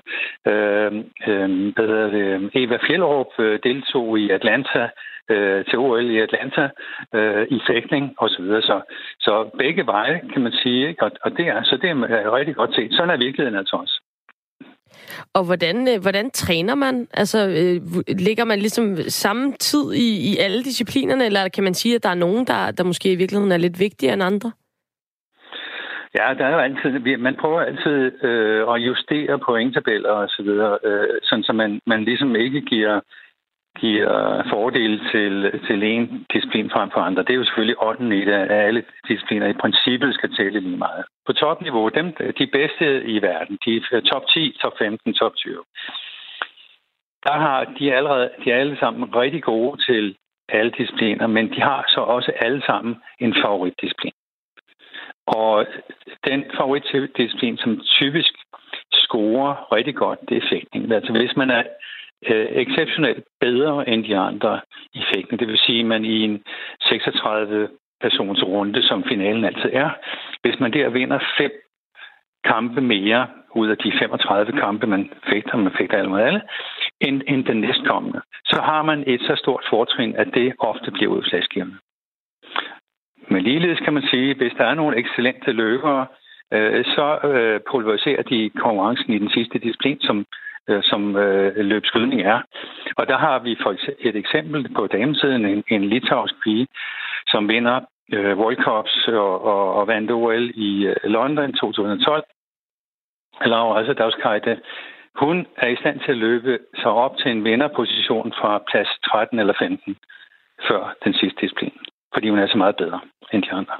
F: Eva Fjellrup deltog i Atlanta til OL i Atlanta i fægtning osv. Så begge veje, kan man sige, ikke? Og det er rigtig godt set. Sådan er virkeligheden altså også.
A: Og hvordan træner man? Altså, ligger man ligesom samme tid i alle disciplinerne, eller kan man sige, at der er nogen, der måske i virkeligheden er lidt vigtigere end andre?
F: Ja, der er jo altid, man prøver altid at justere pointtabeller og så videre, sådan så man ligesom ikke giver fordele til en disciplin frem for andre. Det er jo selvfølgelig ånden i det, at alle discipliner i princippet skal tælle lige meget. På topniveau, de bedste i verden, de er top 10, top 15, top 20. Der har de er alle sammen rigtig gode til alle discipliner, men de har så også alle sammen en favoritdisciplin. Og den favoritdisciplin, som typisk scorer rigtig godt, det er fægtning. Altså hvis man er exceptionelt bedre end de andre i fægtning. Det vil sige, at man i en 36-persons runde, som finalen altid er, hvis man der vinder 5 kampe mere ud af de 35 kampe, man fægter alle mod alle, end den næstkommende, så har man et så stort fortrin, at det ofte bliver udslagsgivende. Men ligeledes kan man sige, at hvis der er nogle excellente løbere, så pulveriserer de konkurrencen i den sidste disciplin, som løbskydning er. Og der har vi for et eksempel på damesiden, en litauisk pige, som vinder World Cups og vandt OL i London 2012. Laura Aserdagskaite. Hun er i stand til at løbe sig op til en vinderposition fra plads 13 eller 15 før den sidste disciplin, fordi hun er så meget bedre end de andre.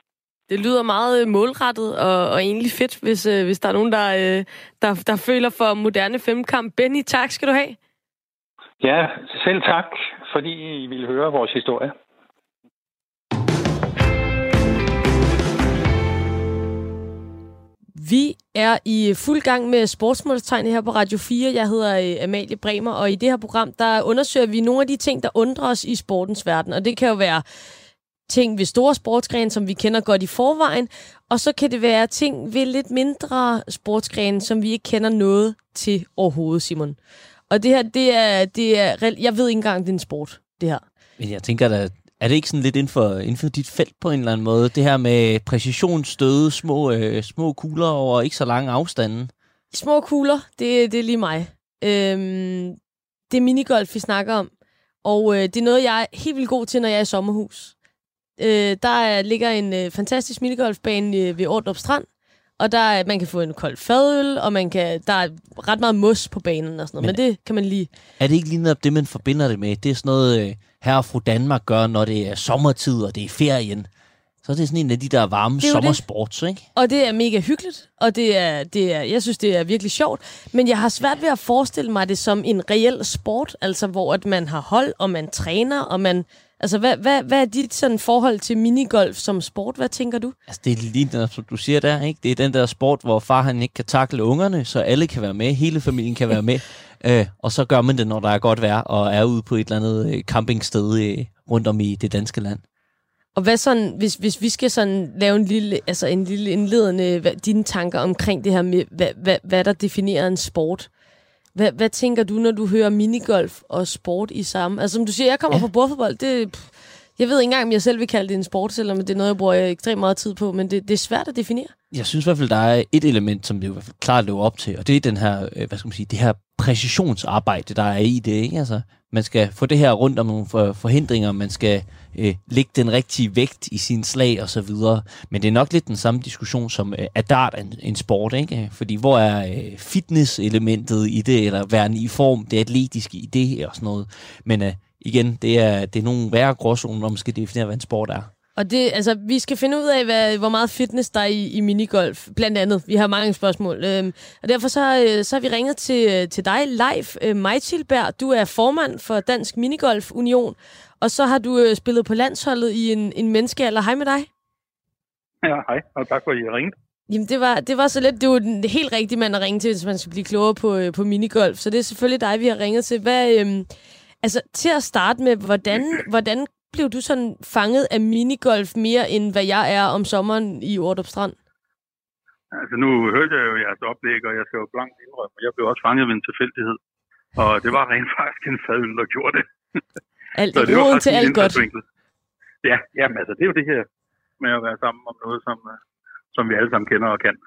A: Det lyder meget målrettet og egentlig fedt, hvis der er nogen, der føler for moderne femkamp. Benny, tak skal du have.
F: Ja, selv tak, fordi I ville høre vores historie.
A: Vi er i fuld gang med Sportsmålstegn her på Radio 4. Jeg hedder Amalie Bremer, og i det her program, der undersøger vi nogle af de ting, der undrer os i sportens verden. Og det kan jo være ting ved store sportsgrene, som vi kender godt i forvejen, og så kan det være ting ved lidt mindre sportsgrene, som vi ikke kender noget til overhovedet, Simon. Og det her, det er jeg ved ikke engang, det er en sport, det her.
G: Men jeg tænker da, er det ikke sådan lidt inden for dit felt på en eller anden måde? Det her med præcisionsstøde, små kugler over ikke så lange afstande?
A: Små kugler, det er lige mig. Det er minigolf, vi snakker om. Og det er noget, jeg er helt vildt god til, når jeg er i sommerhus. Der ligger en fantastisk minigolfbane ved Ordrup Strand. Og man kan få en kold fadøl, og der er ret meget mos på banen og sådan noget. Men det kan man lige... Er
G: det ikke lige netop det, man forbinder det med? Det er sådan noget, herre og fru Danmark gør, når det er sommertid, og det er ferien. Så er det sådan en af de der varme sommersports, ikke? Og
A: det er mega hyggeligt, og jeg synes, det er virkelig sjovt. Men jeg har svært ved at forestille mig det som en reel sport, altså hvor at man har hold, og man træner, og man... Altså, hvad er dit sådan forhold til minigolf som sport? Hvad tænker du?
G: Altså, det er lige den, som du siger der, ikke? Det er den der sport, hvor far han ikke kan takle ungerne, så alle kan være med, hele familien kan være med. Og så gør man det, når der er godt vejr, og er ude på et eller andet campingsted rundt om i det danske land.
A: Og hvad sådan, hvis vi skal sådan lave en lille indledende, dine tanker omkring det her med, hvad der definerer en sport? Hvad tænker du, når du hører minigolf og sport i samme? Altså, som du siger, jeg kommer fra bordfodbold. Jeg ved ikke engang, om jeg selv vil kalde det en sport, selvom det er noget, jeg bruger ekstremt meget tid på, men det er svært at definere.
G: Jeg synes i hvert fald, der er et element, som det i hvert fald klart lever op til, og det er den her, det her præcisionsarbejde, der er i det, ikke? Altså, man skal få det her rundt om nogle forhindringer, man skal lægge den rigtige vægt i sin slag og så videre. Men det er nok lidt den samme diskussion som er dart en sport, ikke? Fordi hvor er fitness-elementet i det, eller være i form, det atletiske i det og sådan noget. Men igen, det er nogle værre gråzoner, når man skal definere, hvad en sport er.
A: Og vi skal finde ud af, hvor meget fitness der er i minigolf, blandt andet. Vi har mange spørgsmål. Og derfor så har vi ringet til dig live. Maj Tilberg, du er formand for Dansk Minigolf Union, og så har du spillet på landsholdet i en menneskealder. Hej med dig.
H: Ja, hej, og tak for, at I har ringet.
A: Jamen, det var så let. Det var den helt rigtige mand at ringe til, hvis man skal blive klogere på minigolf. Så det er selvfølgelig dig, vi har ringet til. Til at starte med, hvordan blev du sådan fanget af minigolf mere, end hvad jeg er om sommeren i Ordrup Strand?
H: Altså, nu hørte jeg jo jeres oplæg, og jeg skal jo blankt indrømme, jeg blev også fanget ved en tilfældighed. Og det var rent faktisk en fadøl, der gjorde det.
A: Roden til alt godt.
H: Ja, jamen, altså, det er jo det her med at være sammen om noget, som vi alle sammen kender og kan.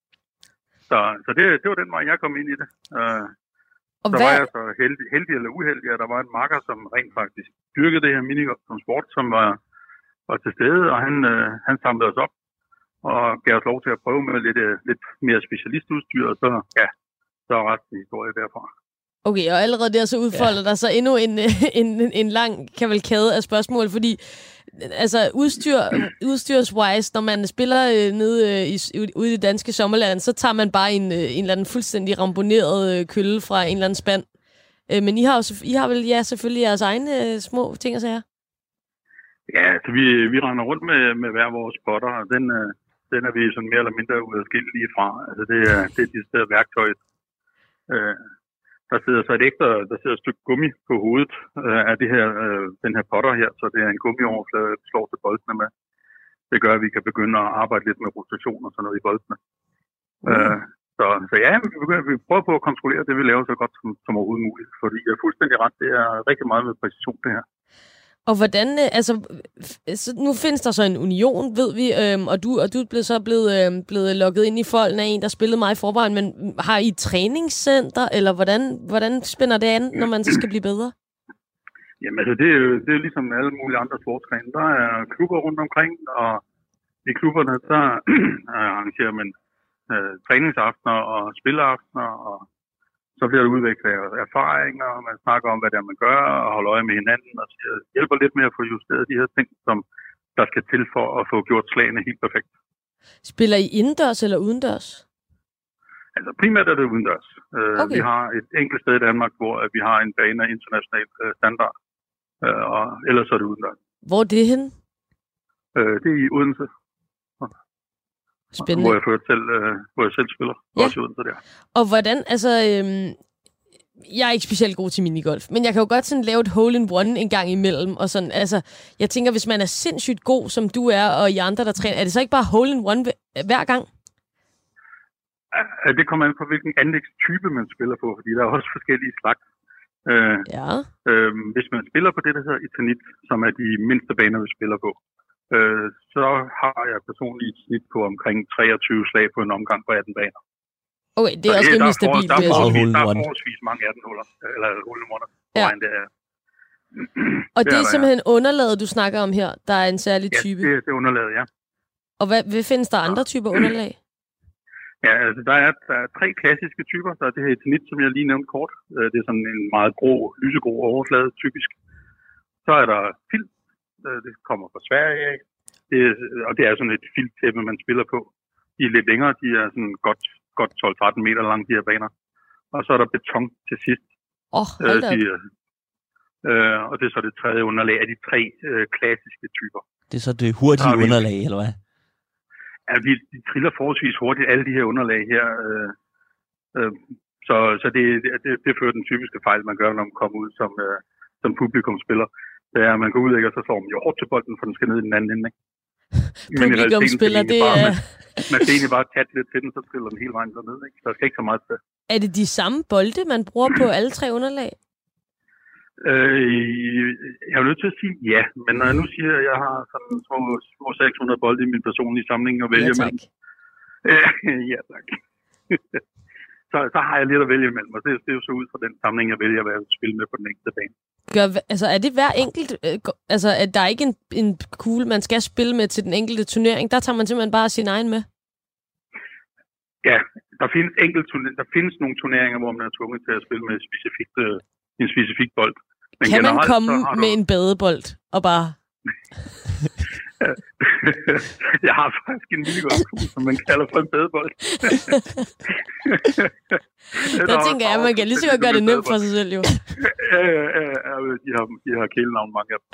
H: Så det var den vej, jeg kom ind i det. Var jeg så heldig eller uheldig, at der var en makker, som rent faktisk dyrkede det her minigolf som sport, som var til stede, og han samlede os op og gav os lov til at prøve med lidt mere specialistudstyr, og så er resten historie derfra.
A: Okay, og allerede der så udfolder der så endnu en lang kavalkade af spørgsmål, fordi altså udstyrswise, når man spiller nede ude i det danske sommerland, så tager man bare en eller anden fuldstændig ramponeret kølle fra en eller anden spand. Men I har vel selvfølgelig jeres egne små ting og sager?
H: Ja, så vi render rundt med hver vores potter, og den er vi sådan mere eller mindre udskillige fra. Altså det er de steder værktøj. Der sidder så et stykke gummi på hovedet af den her potter her, så det er en gummioverflade, vi slår til boldene med. Det gør, at vi kan begynde at arbejde lidt med rotation og sådan noget i boldene. Så ja, vi prøver på at kontrollere det, vi laver så godt som overhovedet muligt, fordi jeg er fuldstændig ret, det er rigtig meget med præcision, det her.
A: Og hvordan, nu findes der så en union, ved vi, og du er blevet lukket ind i folden af en, der spillede meget i forvejen, men har I et træningscenter, eller hvordan spænder det an, når man så skal blive bedre?
H: Jamen altså, det er ligesom alle mulige andre sportsgrene. Der er klubber rundt omkring, og i klubberne, der arrangerer man træningsaftener og spilleaftener, og så bliver der udviklet erfaringer, og man snakker om, hvad det er, man gør, og holder øje med hinanden, og hjælper lidt med at få justeret de her ting, som der skal til for at få gjort slagene helt perfekt.
A: Spiller I indendørs eller udendørs?
H: Altså primært er det udendørs.
A: Okay.
H: Vi har et enkelt sted i Danmark, hvor vi har en bane af international standard, og ellers er det udendørs.
A: Hvor er det henne?
H: Det er i Odense.
A: Spændende.
H: Hvor jeg selv spiller.
A: Ja.
H: Også i Odense der.
A: Og hvordan, altså... jeg er ikke specielt god til minigolf, men jeg kan jo godt sådan lave et hole-in-one en gang imellem, og sådan, altså, jeg tænker, hvis man er sindssygt god, som du er, og I andre, der træner, er det så ikke bare hole-in-one hver gang?
H: Det kommer an på, hvilken anlægstype man spiller på, fordi der er også forskellige slags.
A: Ja.
H: Hvis man spiller på det, der hedder Eternit, som er de mindste baner, vi spiller på, så har jeg personligt et snit på omkring 23 slag på en omgang på 18 baner.
A: Okay, det er også rimelig stabilt.
H: Der er forholdsvis mange 18-huller, eller hole-in-oner.
A: Ja. Og det er simpelthen underlaget, du snakker om her, der er en særlig type?
H: Ja, det er underlaget, ja.
A: Og hvad findes der andre typer underlag?
H: Ja, altså der er 3 klassiske typer. Der er det her Eternit, som jeg lige nævnte kort. Det er sådan en meget lysegrå overflade, typisk. Så er der filt. Det kommer fra Sverige af. Og det er sådan et filttæppe, man spiller på. De er lidt længere. De er sådan godt 12-13 meter lange, de her baner. Og så er der beton til sidst.
A: Hold da.
H: Og det er så det tredje underlag af de 3 klassiske typer.
G: Det er så det hurtige underlag, eller hvad?
H: Ja, de triller forholdsvis hurtigt, alle de her underlag her. Så det fører den typiske fejl, man gør, når man kommer ud som publikumspiller. Det er, at man går ud, ikke, og så slår man jo hårdt til bolden, for den skal ned i den anden ende.
A: Publikumspiller, det er...
H: Man skal egentlig bare tage lidt til den, så triller den hele vejen derned. Ikke? Der skal ikke så meget til.
A: Er det de samme bolde, man bruger på alle 3 underlag?
H: Jeg er nødt til at sige ja, men når jeg nu siger, at jeg har sådan små 600 bolde i min personlige samling og vælge imellem. Ja, tak. så har jeg lidt at vælge imellem, og det er jo så ud fra den samling, jeg vælger, hvad jeg vil spille med på den enkelte bane.
A: Altså, er det hver enkelt... altså, at der er ikke en kugle, man skal spille med til den enkelte turnering? Der tager man simpelthen bare sin egen med?
H: Ja, der findes nogle turneringer, hvor man er tvunget til at spille med en specifik bold. Men
A: kan man komme med en badebold og bare...
H: Jeg har faktisk en minigolfkugle, som man kalder for en badebold.
A: Der tænker jeg, at man kan lige så godt gøre det nemt for sig selv, jo.
H: De har kælenavn, mange af dem.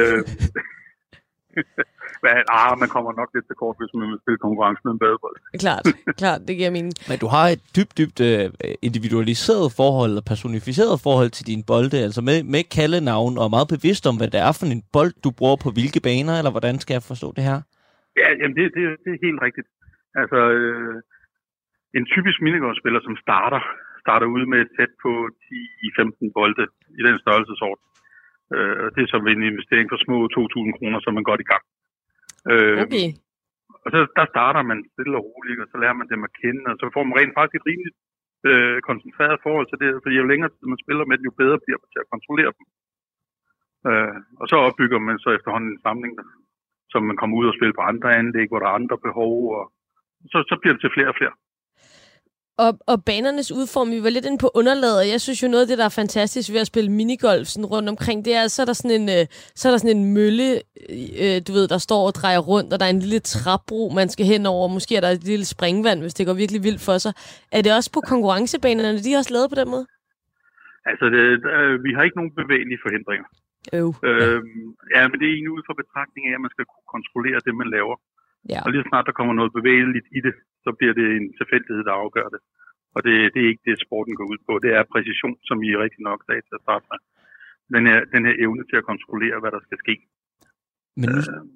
H: Man kommer nok lidt til kort, hvis man vil spille konkurrence med en badebold.
A: Klart, det giver mening.
G: Men du har et dybt individualiseret forhold og personificeret forhold til dine bolde, altså med kaldenavn og meget bevidst om, hvad det er for en bold, du bruger på hvilke baner, eller hvordan skal jeg forstå det her?
H: Ja, jamen det er helt rigtigt. Altså, en typisk minigolfspiller, som starter ud med et sæt på 10-15 bolde i den størrelsesorden. Det er som en investering for små 2.000 kroner, så man godt i gang.
A: Okay.
H: Og så der starter man stille og roligt, og så lærer man dem at kende, og så får man rent faktisk et rimeligt koncentreret forhold til det, fordi jo længere tid man spiller med det, jo bedre bliver man til at kontrollere dem. Og så opbygger man så efterhånden en samling, som man kommer ud og spiller på andre anlæg, hvor der er andre behov, og så bliver det til flere og flere.
A: Og banernes udformning, vi var lidt inde på underlaget, og jeg synes jo noget af det, der er fantastisk ved at spille minigolf sådan rundt omkring, det er, så er der sådan en mølle, du ved, der står og drejer rundt, og der er en lille trapbro, man skal hen over. Måske er der et lille springvand, hvis det går virkelig vildt for sig. Er det også på konkurrencebanerne, er de også lavet på den måde?
H: Altså, vi har ikke nogen bevægelige forhindringer. Ja, men det er egentlig ud fra betragtning af, at man skal kunne kontrollere det, man laver.
A: Ja.
H: Og lige snart der kommer noget bevægeligt i det, så bliver det en tilfældighed, der afgør det. Og det er ikke det, sporten går ud på. Det er præcision, som I rigtig nok sagde til at starte med. Den her evne til at kontrollere, hvad der skal ske.
G: Men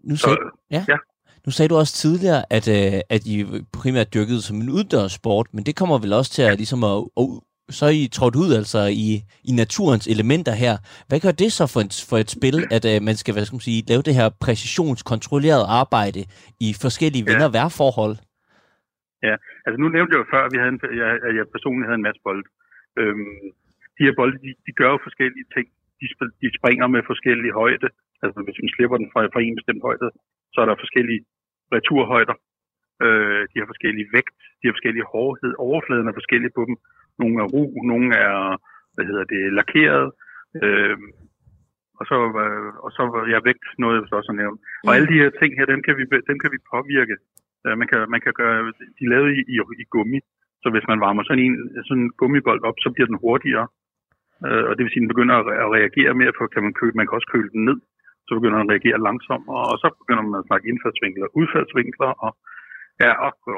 G: nu sagde du også tidligere, at I primært dyrkede som en udendørssport, men det kommer vel også til at ligesom så er I trådt ud altså i naturens elementer her. Hvad gør det så for et spil, at man skal lave det her præcisionskontrollerede arbejde i forskellige vind-og-vejrforhold?
H: Ja, altså nu nævnte jeg jo før, at jeg personligt havde en masse bolde. De her bolde, de gør jo forskellige ting. De springer med forskellige højde. Altså hvis man slipper den fra en bestemt højde, så er der forskellige returhøjder. De har forskellige vægt, de har forskellige hårdhed. Overfladen er forskellige på dem. Nogle er ru, nogle er lakeret. og så vægt noget, jeg også har nævnt. Og alle de her ting her, dem kan vi påvirke. Man kan gøre, de er lavet i gummi, så hvis man varmer sådan en gummibold op, så bliver den hurtigere. Og det vil sige, at den begynder at reagere mere på, man kan også køle den ned, så begynder den at reagere langsomt, og så begynder man at snakke indfaldsvinkler og udfaldsvinkler, og ja,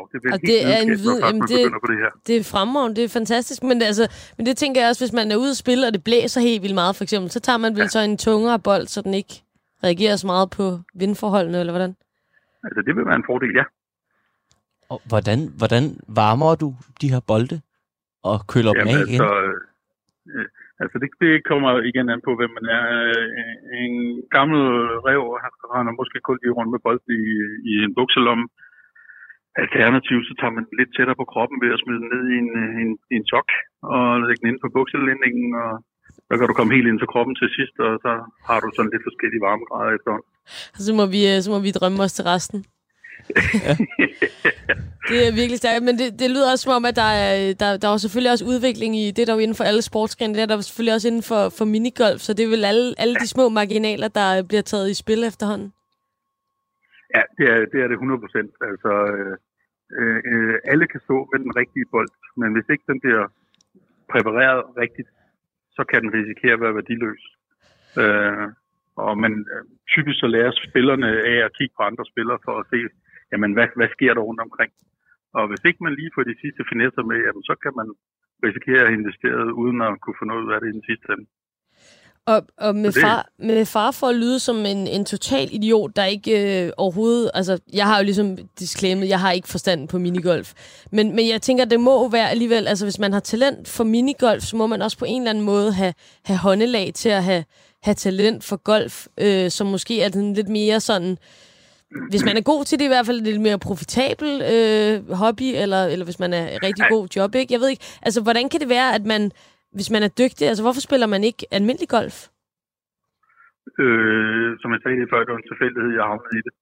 A: det er fremragende, det er fantastisk, men det tænker jeg også, hvis man er ude at spille, og det blæser helt vildt meget, for eksempel, så tager man vel så en tungere bold, så den ikke reagerer så meget på vindforholdene, eller hvordan?
H: Altså, det vil være en fordel, ja.
G: Og hvordan varmer du de her bolde og køler dem af igen?
H: Altså det kommer igen an på, hvem man er. En gammel ræv har måske kun lige rundt med bold i en bukselomme. Alternativt, så tager man lidt tættere på kroppen ved at smide den ned i en sok og lægge den ind på bukselindingen, og så kan du komme helt ind til kroppen til sidst, og så har du sådan lidt forskellige varmegrader efterhånden.
A: Så må vi drømme os til resten. Det er virkelig stærkt, men det lyder også som om, at der er selvfølgelig også udvikling i det, der er jo inden for alle sportsgrene. Det er der selvfølgelig også inden for minigolf, så det er vel alle de små marginaler, der bliver taget i spil efterhånden.
H: Ja, det er det 100%. Altså, alle kan stå med den rigtige bold, men hvis ikke den bliver præpareret rigtigt, så kan den risikere at være værdiløs. Og man typisk så lærer spillerne af at kigge på andre spillere for at se, jamen hvad sker der rundt omkring. Og hvis ikke man lige får de sidste finesser med, jamen, så kan man risikere at have investeret uden at kunne få noget ud af det i den sidste ende.
A: Og med far for at lyde som en total idiot, der ikke overhovedet... Altså, jeg har jo ligesom disclaimet, jeg har ikke forstand på minigolf. Men jeg tænker, det må være alligevel... Altså, hvis man har talent for minigolf, så må man også på en eller anden måde have håndelag til at have talent for golf, som måske er den lidt mere sådan... Hvis man er god til det, i hvert fald lidt mere profitabel hobby, eller hvis man er rigtig god job, ikke? Jeg ved ikke, altså, hvordan kan det være, at man... Hvis man er dygtig, altså hvorfor spiller man ikke almindelig golf?
H: Som jeg sagde det før, det var en tilfældighed, jeg havnede i det.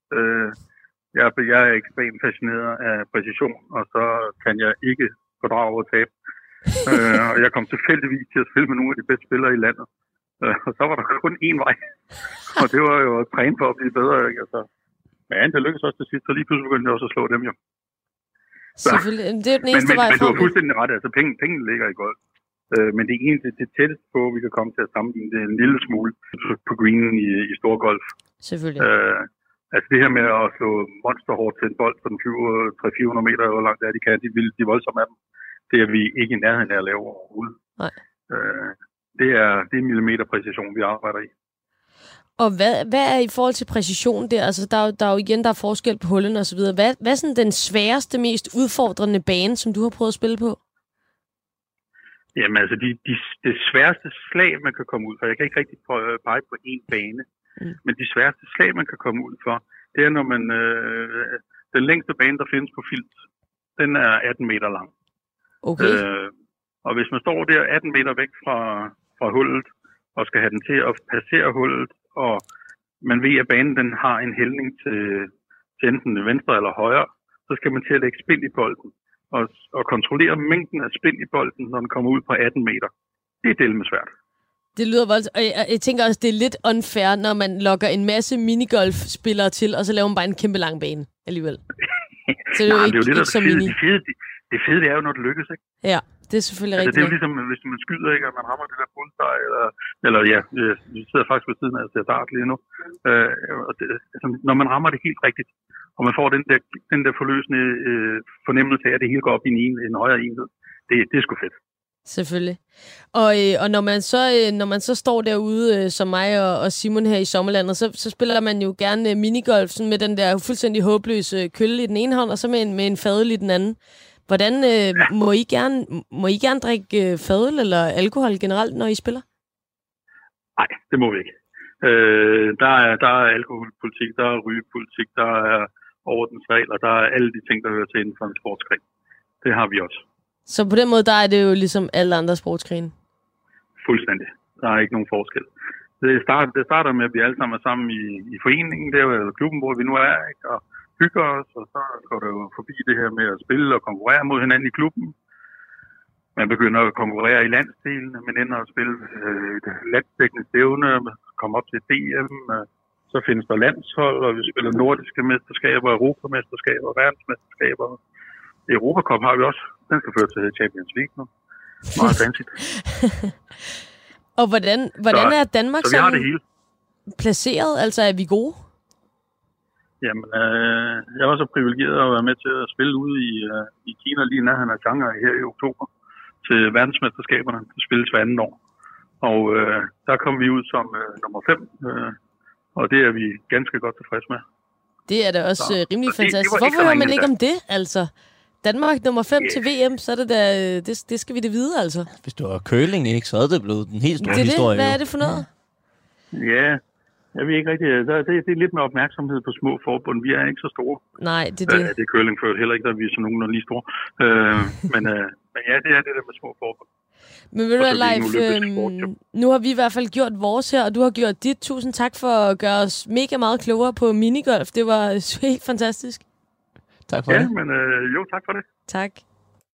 H: Jeg er ekstremt fascineret af præcision, og så kan jeg ikke fordrage at tabe. Og jeg kom tilfældigvis til at spille med nogle af de bedste spillere i landet. Og så var der kun én vej. Og det var jo at træne for at blive bedre. Ikke? Altså, men det lykkedes også til sidst, så lige pludselig begyndte jeg også at slå dem jo.
A: Selvfølgelig. Det er den eneste vej frem.
H: Men du har fuldstændig ret. Altså, penge ligger i golf. Men det er egentlig det tætteste på, vi kan komme til at sammenligne det en lille smule på greenen i stor golf.
A: Selvfølgelig.
H: Altså det her med at slå monsterhårdt til en bold, som flyver 300-400 meter, hvor langt er de kan, de voldsomme af dem. Det er vi ikke i nærheden af at lave overhovedet.
A: Nej.
H: Det er millimeterpræcision, vi arbejder i.
A: Og hvad er i forhold til præcision der? Altså der er jo igen, der er forskel på hullene og så videre. Hvad er sådan den sværeste, mest udfordrende bane, som du har prøvet at spille på?
H: Jamen altså, det sværeste slag, man kan komme ud for, jeg kan ikke rigtig pege på én bane, men de sværeste slag, man kan komme ud for, det er, når man, den længste bane, der findes på Fields, den er 18 meter lang.
A: Okay.
H: Og hvis man står der 18 meter væk fra hullet, og skal have den til at passere hullet, og man ved, at banen den har en hældning til enten venstre eller højre, så skal man til at lægge spil i bolden. Og kontrollere mængden af spil i bolden, når den kommer ud på 18 meter. Det er delt med svært.
A: Det lyder voldsomt. Og jeg tænker også, det er lidt unfair, når man lokker en masse minigolf-spillere til, og så laver man bare en kæmpe lang bane alligevel. Så det er jo ikke så mini.
H: Det fede er jo, når det lykkes, ikke?
A: Ja, det er selvfølgelig rigtigt.
H: Det er jo ligesom, hvis man skyder, ikke, og man rammer det der bullseye, eller ja, vi sidder faktisk ved siden af at se dart lige nu. Når man rammer det helt rigtigt, og man får den der forløsende fornemmelse af, at det hele går op i en højere enhed, det er sgu fedt.
A: Selvfølgelig. Og når man så står derude som mig og Simon her i Sommerlandet, så spiller man jo gerne minigolf sådan med den der fuldstændig håbløse kølle i den ene hånd, og så med en fadøl i den anden. Hvordan må I gerne drikke fadøl eller alkohol generelt, når I spiller?
H: Nej, det må vi ikke. Der er alkoholpolitik, der er rygepolitik, der er ordensregler, der er alle de ting, der hører til inden for en sportsgren. Det har vi også. Så
A: på den måde, der er det jo ligesom alle andre sportsgrene?
H: Fuldstændig. Der er ikke nogen forskel. Det starter med, at vi alle sammen er sammen i foreningen, der er klubben, hvor vi nu er, ikke? Og hygger os, og så går det jo forbi det her med at spille og konkurrere mod hinanden i klubben. Man begynder at konkurrere i landsdelene, men ender at spille et landsdækkende stævne, komme op til DM. Så findes der landshold, og vi spiller nordiske mesterskaber, europamesterskaber, verdensmesterskaber. Europacup har vi også. Den skal føre til Champions League nu. Meget fancy.
A: Og hvordan er Danmark
H: så vi har det hele
A: placeret? Altså, er vi gode?
H: Jamen, jeg var så privilegeret at være med til at spille ude i Kina lige nærheden af Shanghai her i oktober til verdensmesterskaberne. Det spilles hver anden år. Og der kom vi ud som nummer 5, og det er vi ganske godt tilfreds med.
A: Det er da også rimelig fantastisk. Hvorfor hører man ikke om det, altså? Danmark nummer 5 til VM, så er det da, det skal vi det vide, altså.
G: Hvis du var curling, ikke, så er det blevet en helt stor historie.
A: Hvad er det for noget?
H: Ja, jeg ved ikke rigtig. Det er lidt med opmærksomhed på små forbund. Vi er ikke så store.
A: Nej, det er det.
H: Det er curling før, heller ikke, at vi er så nogenlunde lige store. Men ja, det er det der med små forbund.
A: Men ved du hvad, Leif, nu har vi i hvert fald gjort vores her, og du har gjort dit. Tusind tak for at gøre os mega meget klogere på minigolf. Det var helt fantastisk.
G: Tak for det.
H: Ja, men jo, tak for det.
A: Tak.